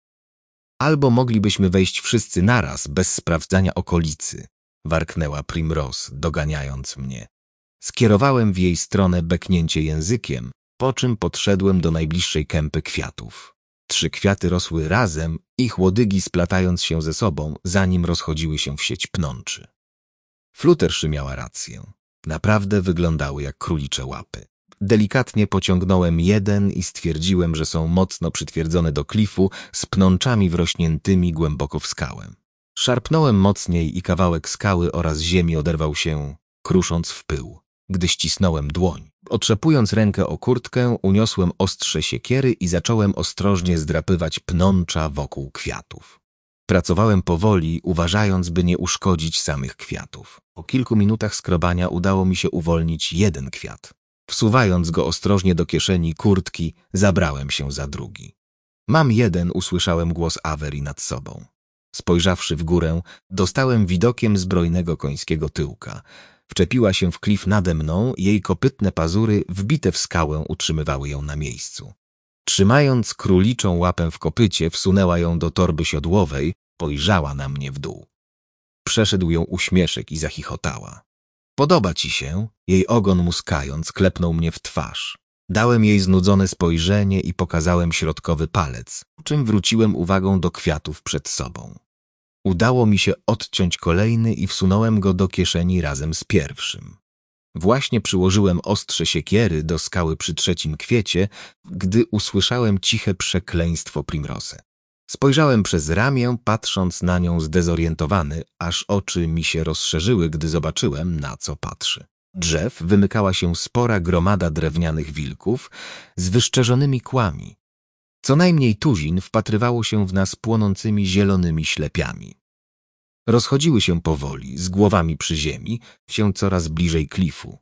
Albo moglibyśmy wejść wszyscy naraz, bez sprawdzania okolicy, warknęła Primrose, doganiając mnie. Skierowałem w jej stronę beknięcie językiem, po czym podszedłem do najbliższej kępy kwiatów. 3 kwiaty rosły razem, ich łodygi splatając się ze sobą, zanim rozchodziły się w sieć pnączy. Fluttershy miała rację. Naprawdę wyglądały jak królicze łapy. Delikatnie pociągnąłem jeden i stwierdziłem, że są mocno przytwierdzone do klifu z pnączami wrośniętymi głęboko w skałę. Szarpnąłem mocniej i kawałek skały oraz ziemi oderwał się, krusząc w pył. Gdy ścisnąłem dłoń, otrzepując rękę o kurtkę, uniosłem ostrze siekiery i zacząłem ostrożnie zdrapywać pnącza wokół kwiatów. Pracowałem powoli, uważając, by nie uszkodzić samych kwiatów. Po kilku minutach skrobania udało mi się uwolnić jeden kwiat. Wsuwając go ostrożnie do kieszeni kurtki, zabrałem się za drugi. Mam jeden, usłyszałem głos Avery nad sobą. Spojrzawszy w górę, dostałem widokiem zbrojnego końskiego tyłka. Wczepiła się w klif nade mną, jej kopytne pazury wbite w skałę utrzymywały ją na miejscu. Trzymając króliczą łapę w kopycie, wsunęła ją do torby siodłowej, spojrzała na mnie w dół. Przeszedł ją uśmieszek i zachichotała. Podoba ci się? Jej ogon muskając, klepnął mnie w twarz. Dałem jej znudzone spojrzenie i pokazałem środkowy palec, czym wróciłem uwagą do kwiatów przed sobą. Udało mi się odciąć kolejny i wsunąłem go do kieszeni razem z pierwszym. Właśnie przyłożyłem ostrze siekiery do skały przy 3. kwiecie, gdy usłyszałem ciche przekleństwo Primrose. Spojrzałem przez ramię, patrząc na nią zdezorientowany, aż oczy mi się rozszerzyły, gdy zobaczyłem, na co patrzy. Drzew wymykała się spora gromada drewnianych wilków z wyszczerzonymi kłami. Co najmniej tuzin wpatrywało się w nas płonącymi zielonymi ślepiami. Rozchodziły się powoli, z głowami przy ziemi, się coraz bliżej klifu.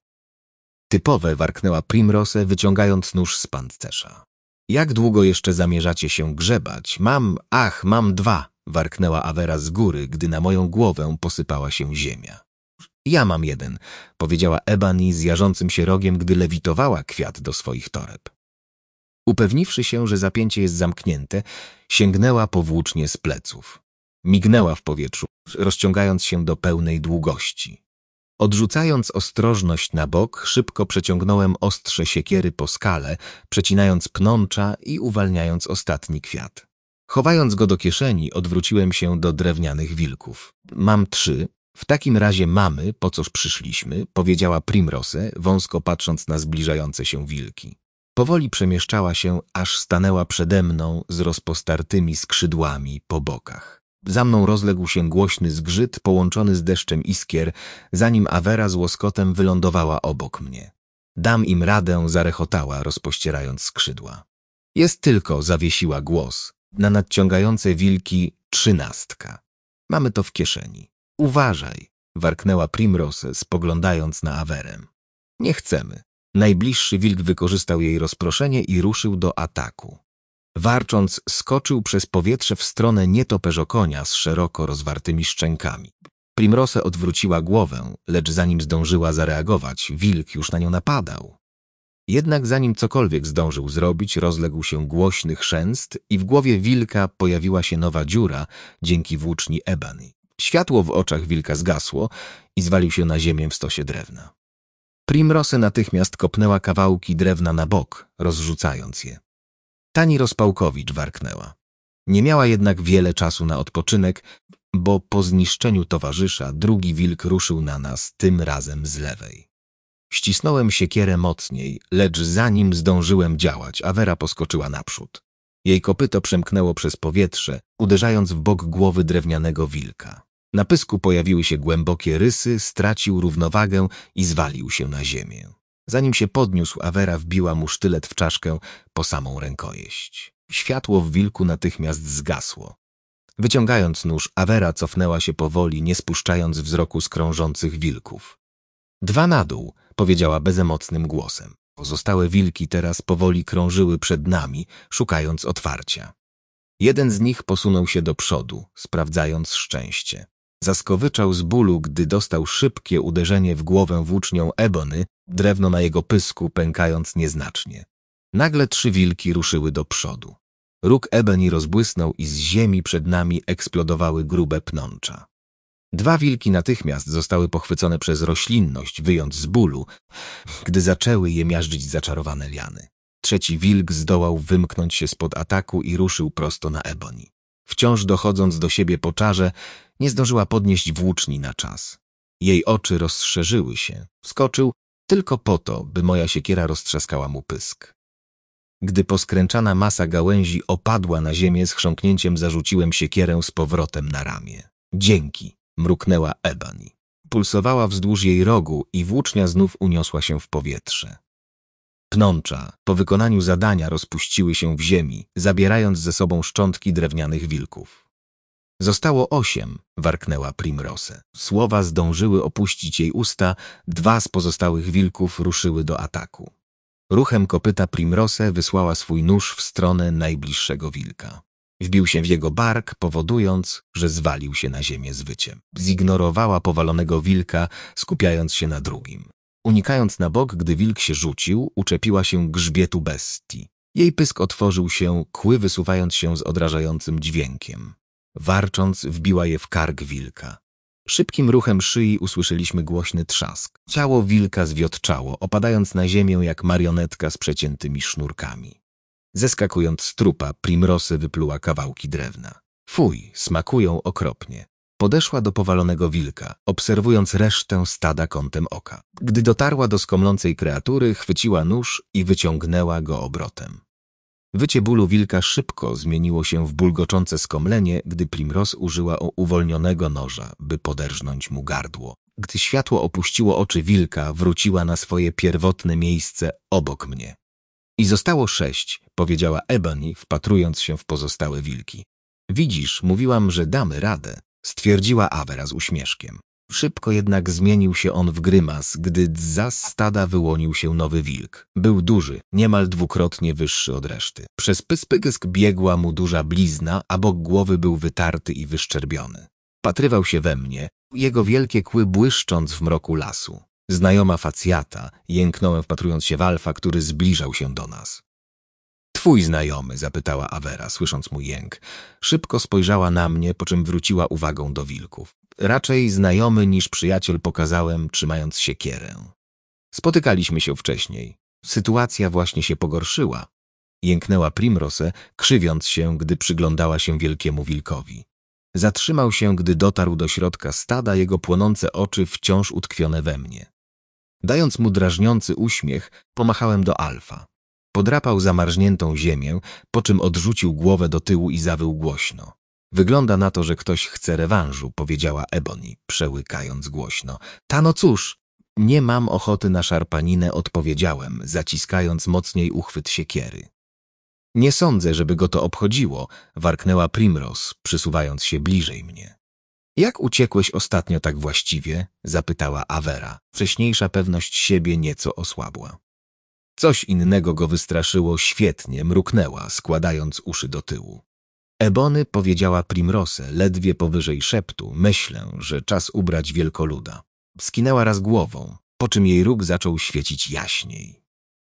Typowe, warknęła Primrose, wyciągając nóż z pancerza. Jak długo jeszcze zamierzacie się grzebać? Mam 2, warknęła Avera z góry, gdy na moją głowę posypała się ziemia. Ja mam 1, powiedziała Ebony z jarzącym się rogiem, gdy lewitowała kwiat do swoich toreb. Upewniwszy się, że zapięcie jest zamknięte, sięgnęła powłócznie z pleców. Mignęła w powietrzu, rozciągając się do pełnej długości. Odrzucając ostrożność na bok, szybko przeciągnąłem ostrze siekiery po skale, przecinając pnącza i uwalniając ostatni kwiat. Chowając go do kieszeni, odwróciłem się do drewnianych wilków. Mam 3. W takim razie mamy, po coż przyszliśmy, powiedziała Primrose, wąsko patrząc na zbliżające się wilki. Powoli przemieszczała się, aż stanęła przede mną z rozpostartymi skrzydłami po bokach. Za mną rozległ się głośny zgrzyt połączony z deszczem iskier, zanim Avera z łoskotem wylądowała obok mnie. Dam im radę, zarechotała, rozpościerając skrzydła. Jest tylko, zawiesiła głos, na nadciągające wilki 13. Mamy to w kieszeni. Uważaj, warknęła Primrose, spoglądając na Averę. Nie chcemy. Najbliższy wilk wykorzystał jej rozproszenie i ruszył do ataku. Warcząc, skoczył przez powietrze w stronę nietoperzokonia z szeroko rozwartymi szczękami. Primrose odwróciła głowę, lecz zanim zdążyła zareagować, wilk już na nią napadał. Jednak zanim cokolwiek zdążył zrobić, rozległ się głośny chrzęst i w głowie wilka pojawiła się nowa dziura dzięki włóczni Ebony. Światło w oczach wilka zgasło i zwalił się na ziemię w stosie drewna. Primrose natychmiast kopnęła kawałki drewna na bok, rozrzucając je. Tani rozpałkowicz, warknęła. Nie miała jednak wiele czasu na odpoczynek bo po zniszczeniu towarzysza drugi wilk ruszył na nas, tym razem z lewej. Ścisnąłem siekierę mocniej, lecz zanim zdążyłem działać, Awera poskoczyła naprzód. Jej kopyto przemknęło przez powietrze, uderzając w bok głowy drewnianego wilka. Na pysku pojawiły się głębokie rysy, stracił równowagę i zwalił się na ziemię. Zanim się podniósł, Awera wbiła mu sztylet w czaszkę po samą rękojeść. Światło w wilku natychmiast zgasło. Wyciągając nóż, Awera cofnęła się powoli, nie spuszczając wzroku z krążących wilków. 2 na dół, powiedziała bezemocnym głosem. Pozostałe wilki teraz powoli krążyły przed nami, szukając otwarcia. Jeden z nich posunął się do przodu, sprawdzając szczęście. Zaskowyczał z bólu, gdy dostał szybkie uderzenie w głowę włócznią Ebony, drewno na jego pysku pękając nieznacznie. Nagle 3 wilki ruszyły do przodu. Róg Ebony rozbłysnął i z ziemi przed nami eksplodowały grube pnącza. 2 wilki natychmiast zostały pochwycone przez roślinność, wyjąc z bólu, gdy zaczęły je miażdżyć zaczarowane liany. 3 wilk zdołał wymknąć się spod ataku i ruszył prosto na Ebony. Wciąż dochodząc do siebie po czarze, nie zdążyła podnieść włóczni na czas. Jej oczy rozszerzyły się. Wskoczył tylko po to, by moja siekiera roztrzaskała mu pysk. Gdy poskręczana masa gałęzi opadła na ziemię, z chrząknięciem zarzuciłem siekierę z powrotem na ramię. Dzięki, mruknęła Ebony. Pulsowała wzdłuż jej rogu i włócznia znów uniosła się w powietrze. Pnącza po wykonaniu zadania rozpuściły się w ziemi, zabierając ze sobą szczątki drewnianych wilków. Zostało 8, warknęła Primrose. Słowa zdążyły opuścić jej usta, 2 z pozostałych wilków ruszyły do ataku. Ruchem kopyta Primrose wysłała swój nóż w stronę najbliższego wilka. Wbił się w jego bark, powodując, że zwalił się na ziemię z wyciem. Zignorowała powalonego wilka, skupiając się na drugim. Unikając na bok, gdy wilk się rzucił, uczepiła się grzbietu bestii. Jej pysk otworzył się, kły wysuwając się z odrażającym dźwiękiem. Warcząc, wbiła je w kark wilka. Szybkim ruchem szyi usłyszeliśmy głośny trzask. Ciało wilka zwiotczało, opadając na ziemię jak marionetka z przeciętymi sznurkami. Zeskakując z trupa, Primrose wypluła kawałki drewna. Fuj, smakują okropnie. Podeszła do powalonego wilka, obserwując resztę stada kątem oka. Gdy dotarła do skomlącej kreatury, chwyciła nóż i wyciągnęła go obrotem. Wycie bólu wilka szybko zmieniło się w bulgoczące skomlenie, gdy Primrose użyła uwolnionego noża, by poderżnąć mu gardło. Gdy światło opuściło oczy wilka, wróciła na swoje pierwotne miejsce obok mnie. I zostało 6, powiedziała Ebony, wpatrując się w pozostałe wilki. Widzisz, mówiłam, że damy radę, stwierdziła Awera z uśmieszkiem. Szybko jednak zmienił się on w grymas, gdy zza stada wyłonił się nowy wilk. Był duży, niemal 2-krotnie wyższy od reszty. Przez pysk biegła mu duża blizna, a bok głowy był wytarty i wyszczerbiony. Patrywał się we mnie, jego wielkie kły błyszcząc w mroku lasu. Znajoma facjata, jęknąłem wpatrując się w Alfa, który zbliżał się do nas. Twój znajomy, zapytała Awera, słysząc mój jęk. Szybko spojrzała na mnie, po czym wróciła uwagą do wilków. Raczej znajomy niż przyjaciel, pokazałem, trzymając siekierę. Spotykaliśmy się wcześniej. Sytuacja właśnie się pogorszyła. Jęknęła Primrose, krzywiąc się, gdy przyglądała się wielkiemu wilkowi. Zatrzymał się, gdy dotarł do środka stada, jego płonące oczy wciąż utkwione we mnie. Dając mu drażniący uśmiech, pomachałem do Alfa. Podrapał zamarzniętą ziemię, po czym odrzucił głowę do tyłu i zawył głośno. Wygląda na to, że ktoś chce rewanżu, powiedziała Ebony, przełykając głośno. Ta no cóż, nie mam ochoty na szarpaninę, odpowiedziałem, zaciskając mocniej uchwyt siekiery. Nie sądzę, żeby go to obchodziło, warknęła Primrose, przysuwając się bliżej mnie. Jak uciekłeś ostatnio tak właściwie? Zapytała Awera. Wcześniejsza pewność siebie nieco osłabła. Coś innego go wystraszyło, świetnie, mruknęła, składając uszy do tyłu. Ebony, powiedziała Primrose, ledwie powyżej szeptu, myślę, że czas ubrać wielkoluda. Skinęła raz głową, po czym jej róg zaczął świecić jaśniej.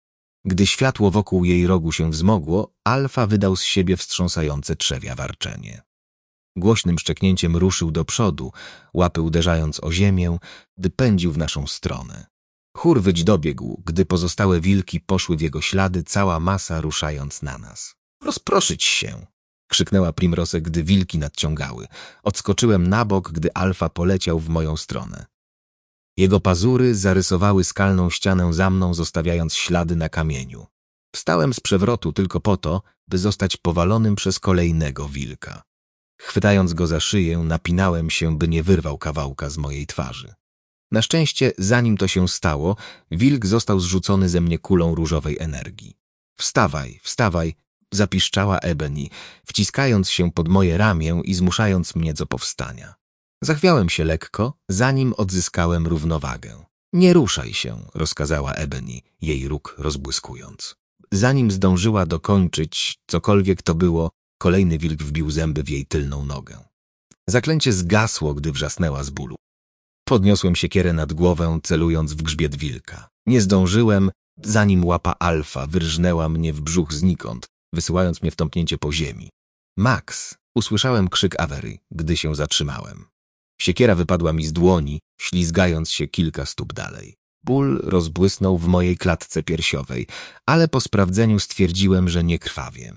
Gdy światło wokół jej rogu się wzmogło, Alfa wydał z siebie wstrząsające trzewia warczenie. Głośnym szczeknięciem ruszył do przodu, łapy uderzając o ziemię, gdy pędził w naszą stronę. Chór wyć dobiegł, gdy pozostałe wilki poszły w jego ślady, cała masa ruszając na nas. Rozproszyć się! krzyknęła Primrose, gdy wilki nadciągały. Odskoczyłem na bok, gdy Alfa poleciał w moją stronę. Jego pazury zarysowały skalną ścianę za mną, zostawiając ślady na kamieniu. Wstałem z przewrotu tylko po to, by zostać powalonym przez kolejnego wilka. Chwytając go za szyję, napinałem się, by nie wyrwał kawałka z mojej twarzy. Na szczęście, zanim to się stało, wilk został zrzucony ze mnie kulą różowej energii. Wstawaj, wstawaj, zapiszczała Ebony, wciskając się pod moje ramię i zmuszając mnie do powstania. Zachwiałem się lekko, zanim odzyskałem równowagę. Nie ruszaj się, rozkazała Ebony, jej róg rozbłyskując. Zanim zdążyła dokończyć cokolwiek to było, kolejny wilk wbił zęby w jej tylną nogę. Zaklęcie zgasło, gdy wrzasnęła z bólu. Podniosłem siekierę nad głowę, celując w grzbiet wilka. Nie zdążyłem, zanim łapa Alfa wyrżnęła mnie w brzuch znikąd, wysyłając mnie w tąpnięcie po ziemi. Max! Usłyszałem krzyk Avery, gdy się zatrzymałem. Siekiera wypadła mi z dłoni, ślizgając się kilka stóp dalej. Ból rozbłysnął w mojej klatce piersiowej, ale po sprawdzeniu stwierdziłem, że nie krwawię.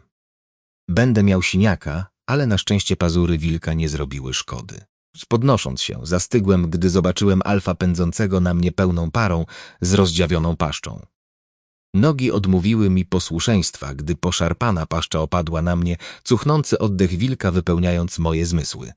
Będę miał siniaka, ale na szczęście pazury wilka nie zrobiły szkody. Podnosząc się, zastygłem, gdy zobaczyłem Alfa pędzącego na mnie pełną parą z rozdziawioną paszczą. Nogi odmówiły mi posłuszeństwa, gdy poszarpana paszcza opadła na mnie, cuchnący oddech wilka wypełniając moje zmysły.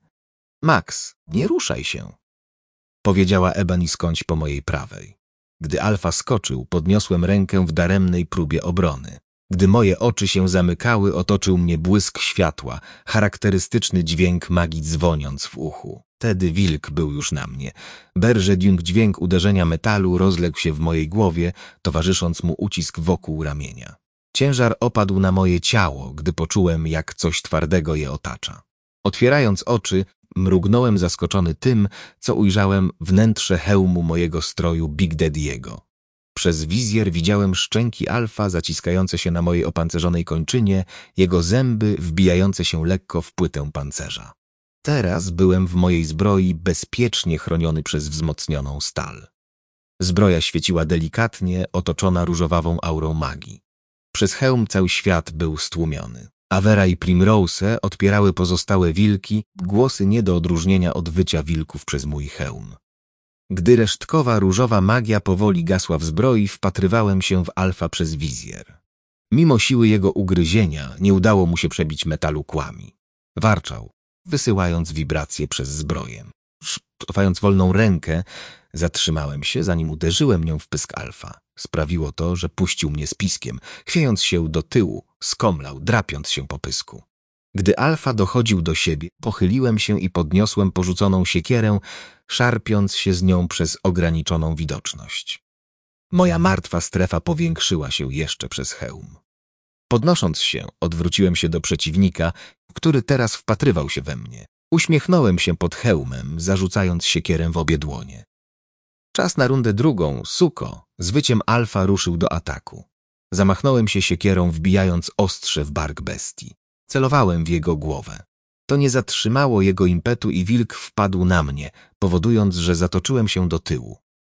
Max, nie ruszaj się, powiedziała Ebony skądś po mojej prawej. Gdy Alfa skoczył, podniosłem rękę w daremnej próbie obrony. Gdy moje oczy się zamykały, otoczył mnie błysk światła, charakterystyczny dźwięk magii dzwoniąc w uchu. Wtedy wilk był już na mnie. Berżedjung dźwięk uderzenia metalu rozległ się w mojej głowie, towarzysząc mu ucisk wokół ramienia. Ciężar opadł na moje ciało, gdy poczułem, jak coś twardego je otacza. Otwierając oczy, mrugnąłem zaskoczony tym, co ujrzałem wnętrze hełmu mojego stroju Big Daddy'ego. Przez wizjer widziałem szczęki Alfa zaciskające się na mojej opancerzonej kończynie, jego zęby wbijające się lekko w płytę pancerza. Teraz byłem w mojej zbroi bezpiecznie chroniony przez wzmocnioną stal. Zbroja świeciła delikatnie, otoczona różowawą aurą magii. Przez hełm cały świat był stłumiony. Avera i Primrose odpierały pozostałe wilki, głosy nie do odróżnienia od wycia wilków przez mój hełm. Gdy resztkowa różowa magia powoli gasła w zbroi, wpatrywałem się w Alfa przez wizjer. Mimo siły jego ugryzienia nie udało mu się przebić metalu kłami. Warczał, wysyłając wibracje przez zbroję. Cofając wolną rękę, zatrzymałem się, zanim uderzyłem nią w pysk Alfa. Sprawiło to, że puścił mnie z piskiem, chwiejąc się do tyłu, skomlał, drapiąc się po pysku. Gdy Alfa dochodził do siebie, pochyliłem się i podniosłem porzuconą siekierę, szarpiąc się z nią przez ograniczoną widoczność. Moja martwa strefa powiększyła się jeszcze przez hełm. Podnosząc się, odwróciłem się do przeciwnika, który teraz wpatrywał się we mnie. Uśmiechnąłem się pod hełmem, zarzucając siekierę w obie dłonie. Czas na rundę drugą, suko! Z wyciem Alfa ruszył do ataku. Zamachnąłem się siekierą, wbijając ostrze w bark bestii. Celowałem w jego głowę. To nie zatrzymało jego impetu i wilk wpadł na mnie, powodując, że zatoczyłem się do tyłu.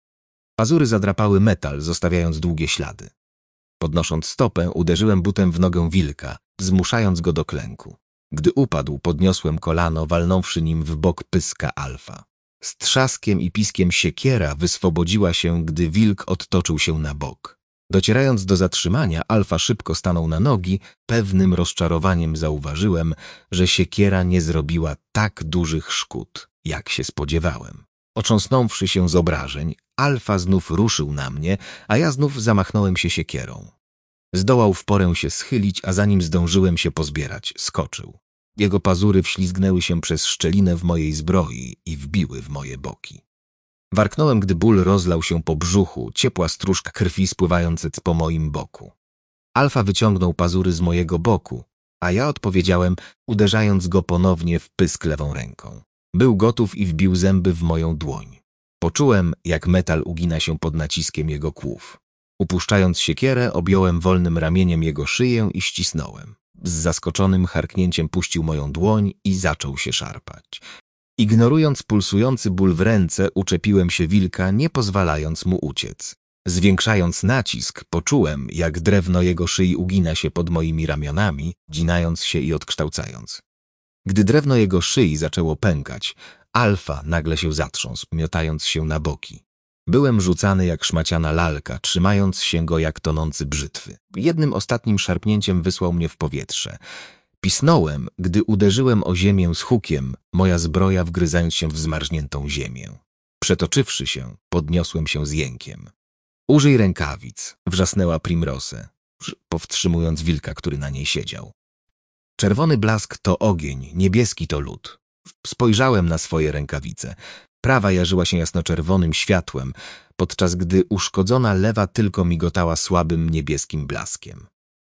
Pazury zadrapały metal, zostawiając długie ślady. Podnosząc stopę, uderzyłem butem w nogę wilka, zmuszając go do klęku. Gdy upadł, podniosłem kolano, walnąwszy nim w bok pyska Alfa. Z trzaskiem i piskiem siekiera wyswobodziła się, gdy wilk odtoczył się na bok. Docierając do zatrzymania, Alfa szybko stanął na nogi, pewnym rozczarowaniem zauważyłem, że siekiera nie zrobiła tak dużych szkód, jak się spodziewałem. Otrząsnąwszy się z obrażeń, Alfa znów ruszył na mnie, a ja znów zamachnąłem się siekierą. Zdołał w porę się schylić, a zanim zdążyłem się pozbierać, skoczył. Jego pazury wślizgnęły się przez szczelinę w mojej zbroi i wbiły w moje boki. Warknąłem, gdy ból rozlał się po brzuchu, ciepła stróżka krwi spływająca po moim boku. Alfa wyciągnął pazury z mojego boku, a ja odpowiedziałem, uderzając go ponownie w pysk lewą ręką. Był gotów i wbił zęby w moją dłoń. Poczułem, jak metal ugina się pod naciskiem jego kłów. Upuszczając siekierę, objąłem wolnym ramieniem jego szyję i ścisnąłem. Z zaskoczonym harknięciem puścił moją dłoń i zaczął się szarpać. Ignorując pulsujący ból w ręce, uczepiłem się wilka, nie pozwalając mu uciec. Zwiększając nacisk, poczułem, jak drewno jego szyi ugina się pod moimi ramionami, ginając się i odkształcając. Gdy drewno jego szyi zaczęło pękać, Alfa nagle się zatrząsł, miotając się na boki. Byłem rzucany jak szmaciana lalka, trzymając się go jak tonący brzytwy. Jednym ostatnim szarpnięciem wysłał mnie w powietrze. Pisnąłem, gdy uderzyłem o ziemię z hukiem, moja zbroja wgryzając się w zmarzniętą ziemię. Przetoczywszy się, podniosłem się z jękiem. Użyj rękawic, wrzasnęła Primrose, powstrzymując wilka, który na niej siedział. Czerwony blask to ogień, niebieski to lód. Spojrzałem na swoje rękawice. Prawa jarzyła się jasnoczerwonym światłem, podczas gdy uszkodzona lewa tylko migotała słabym niebieskim blaskiem.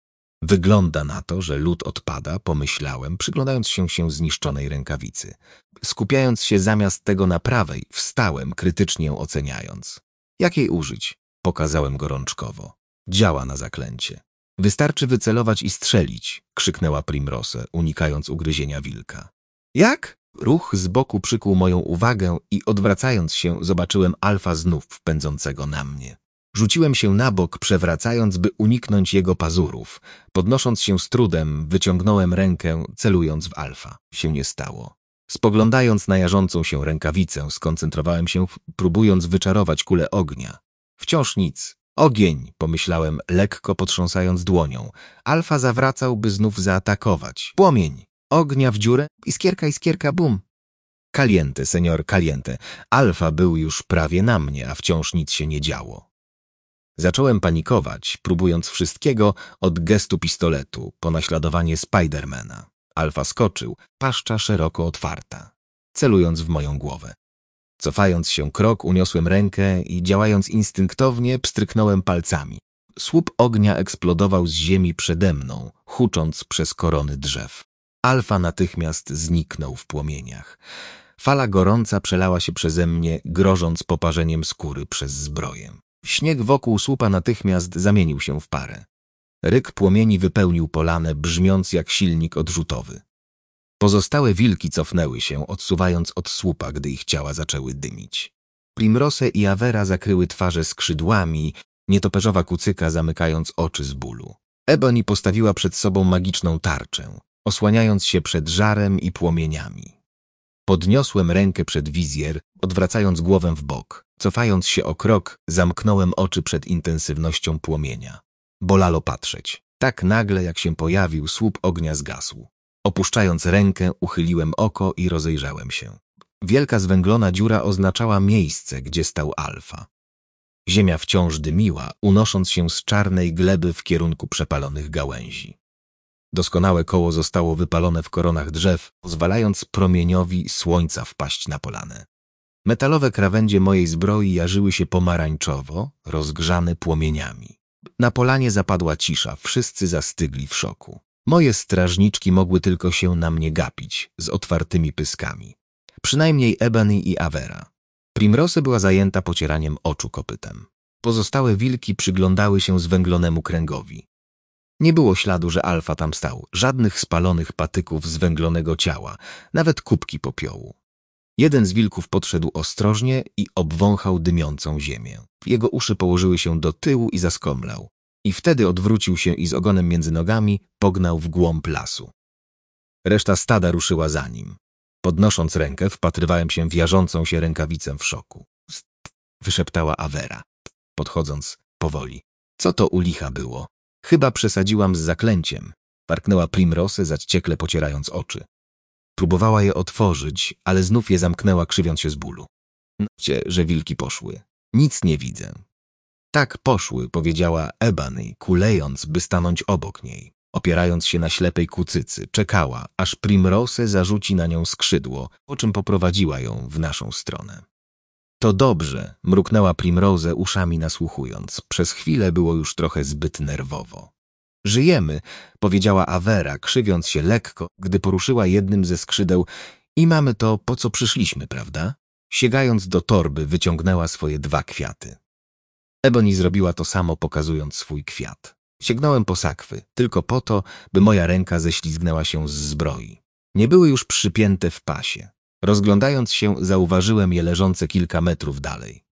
Wygląda na to, że lód odpada, pomyślałem, przyglądając się zniszczonej rękawicy. Skupiając się zamiast tego na prawej, wstałem, krytycznie ją oceniając. Jak jej użyć? Pokazałem gorączkowo. Działa na zaklęcie. Wystarczy wycelować i strzelić, krzyknęła Primrose, unikając ugryzienia wilka. Jak? Ruch z boku przykuł moją uwagę i odwracając się, zobaczyłem Alfa znów pędzącego na mnie. Rzuciłem się na bok, przewracając, by uniknąć jego pazurów. Podnosząc się z trudem, wyciągnąłem rękę, celując w Alfa. Się nie stało. Spoglądając na jarzącą się rękawicę, skoncentrowałem się, próbując wyczarować kulę ognia. Wciąż nic. Ogień, pomyślałem, lekko potrząsając dłonią. Alfa zawracał, by znów zaatakować. Płomień! Ognia w dziurę, iskierka, bum. Caliente, senior, caliente. Alfa był już prawie na mnie, a wciąż nic się nie działo. Zacząłem panikować, próbując wszystkiego od gestu pistoletu, po naśladowanie Spidermana. Alfa skoczył, paszcza szeroko otwarta, celując w moją głowę. Cofając się krok, uniosłem rękę i działając instynktownie, pstryknąłem palcami. Słup ognia eksplodował z ziemi przede mną, hucząc przez korony drzew. Alfa natychmiast zniknął w płomieniach. Fala gorąca przelała się przeze mnie, grożąc poparzeniem skóry przez zbroję. Śnieg wokół słupa natychmiast zamienił się w parę. Ryk płomieni wypełnił polanę, brzmiąc jak silnik odrzutowy. Pozostałe wilki cofnęły się, odsuwając od słupa, gdy ich ciała zaczęły dymić. Primrose i Avera zakryły twarze skrzydłami, nietoperzowa kucyka zamykając oczy z bólu. Ebony postawiła przed sobą magiczną tarczę, osłaniając się przed żarem i płomieniami. Podniosłem rękę przed wizjer, odwracając głowę w bok. Cofając się o krok, zamknąłem oczy przed intensywnością płomienia. Bolało patrzeć. Tak nagle, jak się pojawił, słup ognia zgasł. Opuszczając rękę, uchyliłem oko i rozejrzałem się. Wielka zwęglona dziura oznaczała miejsce, gdzie stał Alfa. Ziemia wciąż dymiła, unosząc się z czarnej gleby w kierunku przepalonych gałęzi. Doskonałe koło zostało wypalone w koronach drzew, pozwalając promieniowi słońca wpaść na polanę. Metalowe krawędzie mojej zbroi jarzyły się pomarańczowo, rozgrzane płomieniami. Na polanie zapadła cisza, wszyscy zastygli w szoku. Moje strażniczki mogły tylko się na mnie gapić, z otwartymi pyskami. Przynajmniej Ebony i Avera. Primrose była zajęta pocieraniem oczu kopytem. Pozostałe wilki przyglądały się zwęglonemu kręgowi. Nie było śladu, że Alfa tam stał, żadnych spalonych patyków zwęglonego ciała, nawet kubki popiołu. Jeden z wilków podszedł ostrożnie i obwąchał dymiącą ziemię. Jego uszy położyły się do tyłu i zaskomlał. I wtedy odwrócił się i z ogonem między nogami pognał w głąb lasu. Reszta stada ruszyła za nim. Podnosząc rękę, wpatrywałem się w jarzącą się rękawicę w szoku. Wyszeptała Avera, podchodząc powoli. Co to u licha było? Chyba przesadziłam z zaklęciem. Parknęła Primrose, zaciekle pocierając oczy. Próbowała je otworzyć, ale znów je zamknęła, krzywiąc się z bólu. Nocie, że wilki poszły. Nic nie widzę. Tak poszły, powiedziała Ebony, kulejąc, by stanąć obok niej. Opierając się na ślepej kucycy, czekała, aż Primrose zarzuci na nią skrzydło, po czym poprowadziła ją w naszą stronę. To dobrze, mruknęła Primrose, uszami nasłuchując. Przez chwilę było już trochę zbyt nerwowo. Żyjemy, powiedziała Avera, krzywiąc się lekko, gdy poruszyła jednym ze skrzydeł i mamy to, po co przyszliśmy, prawda? Sięgając do torby, wyciągnęła swoje 2 kwiaty. Ebony zrobiła to samo, pokazując swój kwiat. Sięgnąłem po sakwy, tylko po to, by moja ręka ześlizgnęła się z zbroi. Nie były już przypięte w pasie. Rozglądając się, zauważyłem je leżące kilka metrów dalej.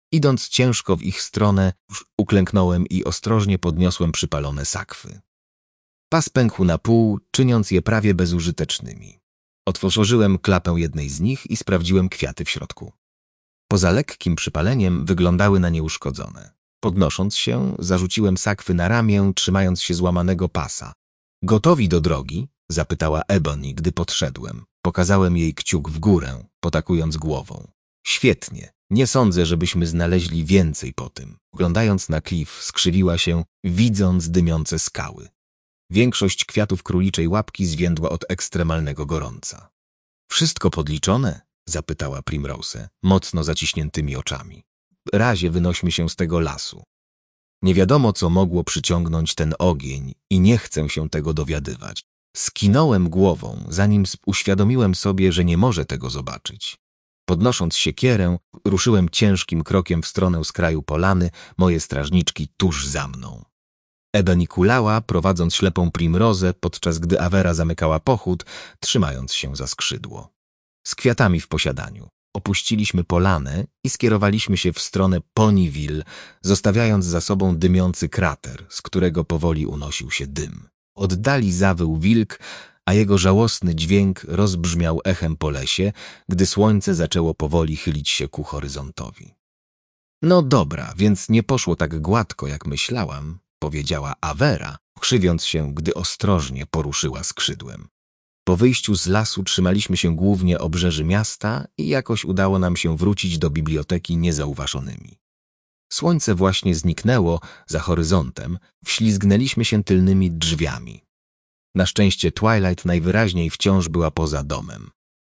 Idąc ciężko w ich stronę, uklęknąłem i ostrożnie podniosłem przypalone sakwy. Pas pękł na pół, czyniąc je prawie bezużytecznymi. Otworzyłem klapę jednej z nich i sprawdziłem kwiaty w środku. Poza lekkim przypaleniem wyglądały na nieuszkodzone. Podnosząc się, zarzuciłem sakwy na ramię, trzymając się złamanego pasa. Gotowi do drogi? Zapytała Ebony, gdy podszedłem. Pokazałem jej kciuk w górę, potakując głową. Świetnie. Nie sądzę, żebyśmy znaleźli więcej po tym. Oglądając na klif, skrzywiła się, widząc dymiące skały. Większość kwiatów króliczej łapki zwiędła od ekstremalnego gorąca. Wszystko podliczone? Zapytała Primrose, mocno zaciśniętymi oczami. W razie wynośmy się z tego lasu. Nie wiadomo, co mogło przyciągnąć ten ogień i nie chcę się tego dowiadywać. Skinąłem głową, zanim uświadomiłem sobie, że nie może tego zobaczyć. Podnosząc siekierę, ruszyłem ciężkim krokiem w stronę skraju polany, moje strażniczki tuż za mną. Ebony kulała, prowadząc ślepą Primrose, podczas gdy Avera zamykała pochód, trzymając się za skrzydło. Z kwiatami w posiadaniu opuściliśmy polanę i skierowaliśmy się w stronę Ponyville, zostawiając za sobą dymiący krater, z którego powoli unosił się dym. Oddali zawył wilk, a jego żałosny dźwięk rozbrzmiał echem po lesie, gdy słońce zaczęło powoli chylić się ku horyzontowi. No dobra, więc nie poszło tak gładko, jak myślałam, powiedziała Avera, krzywiąc się, gdy ostrożnie poruszyła skrzydłem. Po wyjściu z lasu trzymaliśmy się głównie obrzeży miasta i jakoś udało nam się wrócić do biblioteki niezauważonymi. Słońce właśnie zniknęło za horyzontem, wślizgnęliśmy się tylnymi drzwiami. Na szczęście Twilight najwyraźniej wciąż była poza domem.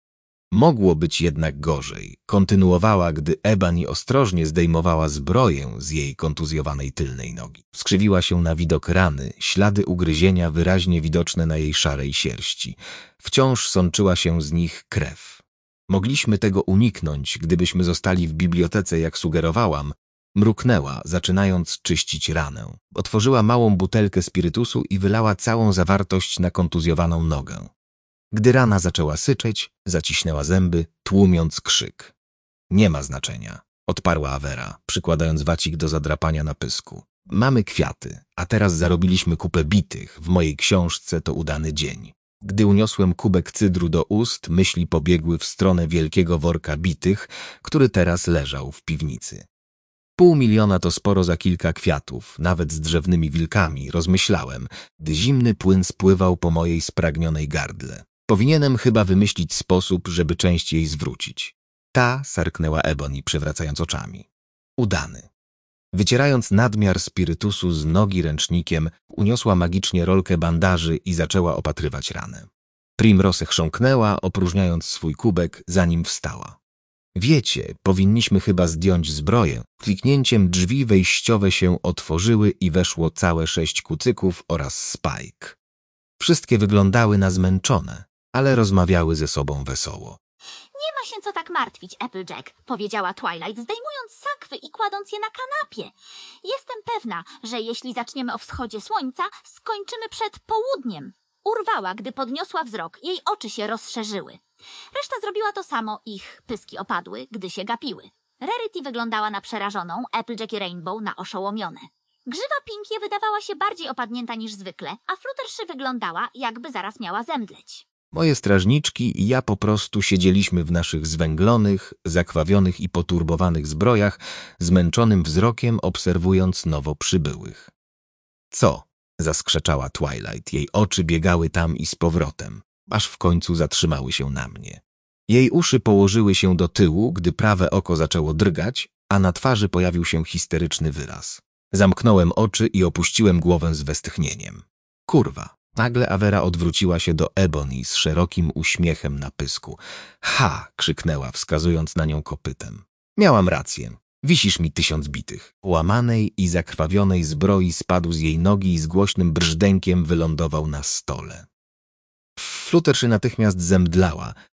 Mogło być jednak gorzej, kontynuowała, gdy Ebony ostrożnie zdejmowała zbroję z jej kontuzjowanej tylnej nogi. Skrzywiła się na widok rany, ślady ugryzienia wyraźnie widoczne na jej szarej sierści. Wciąż sączyła się z nich krew. Mogliśmy tego uniknąć, gdybyśmy zostali w bibliotece, jak sugerowałam. Mruknęła, zaczynając czyścić ranę. Otworzyła małą butelkę spirytusu i wylała całą zawartość na kontuzjowaną nogę. Gdy rana zaczęła syczeć, zaciśnęła zęby, tłumiąc krzyk. Nie ma znaczenia, odparła Avera, przykładając wacik do zadrapania na pysku. Mamy kwiaty, a teraz zarobiliśmy kupę bitych. W mojej książce to udany dzień. Gdy uniosłem kubek cydru do ust, myśli pobiegły w stronę wielkiego worka bitych, który teraz leżał w piwnicy. 500 000 to sporo za kilka kwiatów, nawet z drzewnymi wilkami, rozmyślałem, gdy zimny płyn spływał po mojej spragnionej gardle. Powinienem chyba wymyślić sposób, żeby część jej zwrócić. Ta, sarknęła Ebony, przewracając oczami. Udany. Wycierając nadmiar spirytusu z nogi ręcznikiem, uniosła magicznie rolkę bandaży i zaczęła opatrywać ranę. Primrose chrząknęła, opróżniając swój kubek, zanim wstała. Wiecie, powinniśmy chyba zdjąć zbroję. Kliknięciem drzwi wejściowe się otworzyły i weszło całe 6 kucyków oraz Spike. Wszystkie wyglądały na zmęczone, ale rozmawiały ze sobą wesoło. Nie ma się co tak martwić, Applejack, powiedziała Twilight, zdejmując sakwy i kładąc je na kanapie. Jestem pewna, że jeśli zaczniemy o wschodzie słońca, skończymy przed południem. Urwała, gdy podniosła wzrok, jej oczy się rozszerzyły. Reszta zrobiła to samo, ich pyski opadły, gdy się gapiły. Rarity wyglądała na przerażoną, Applejack i Rainbow na oszołomione. Grzywa Pinkie wydawała się bardziej opadnięta niż zwykle, a Fluttershy wyglądała, jakby zaraz miała zemdleć. Moje strażniczki i ja po prostu siedzieliśmy w naszych zwęglonych, zakrwawionych i poturbowanych zbrojach, zmęczonym wzrokiem obserwując nowo przybyłych. Co? Zaskrzeczała Twilight. Jej oczy biegały tam i z powrotem, aż w końcu zatrzymały się na mnie. Jej uszy położyły się do tyłu, gdy prawe oko zaczęło drgać, a na twarzy pojawił się histeryczny wyraz. Zamknąłem oczy i opuściłem głowę z westchnieniem. Kurwa. Nagle Avera odwróciła się do Ebony z szerokim uśmiechem na pysku. Ha! Krzyknęła, wskazując na nią kopytem. Miałam rację. Wisisz mi 1000 bitych. Łamanej i zakrwawionej zbroi spadł z jej nogi i z głośnym brzdękiem wylądował na stole. Fluttershy natychmiast zemdlała,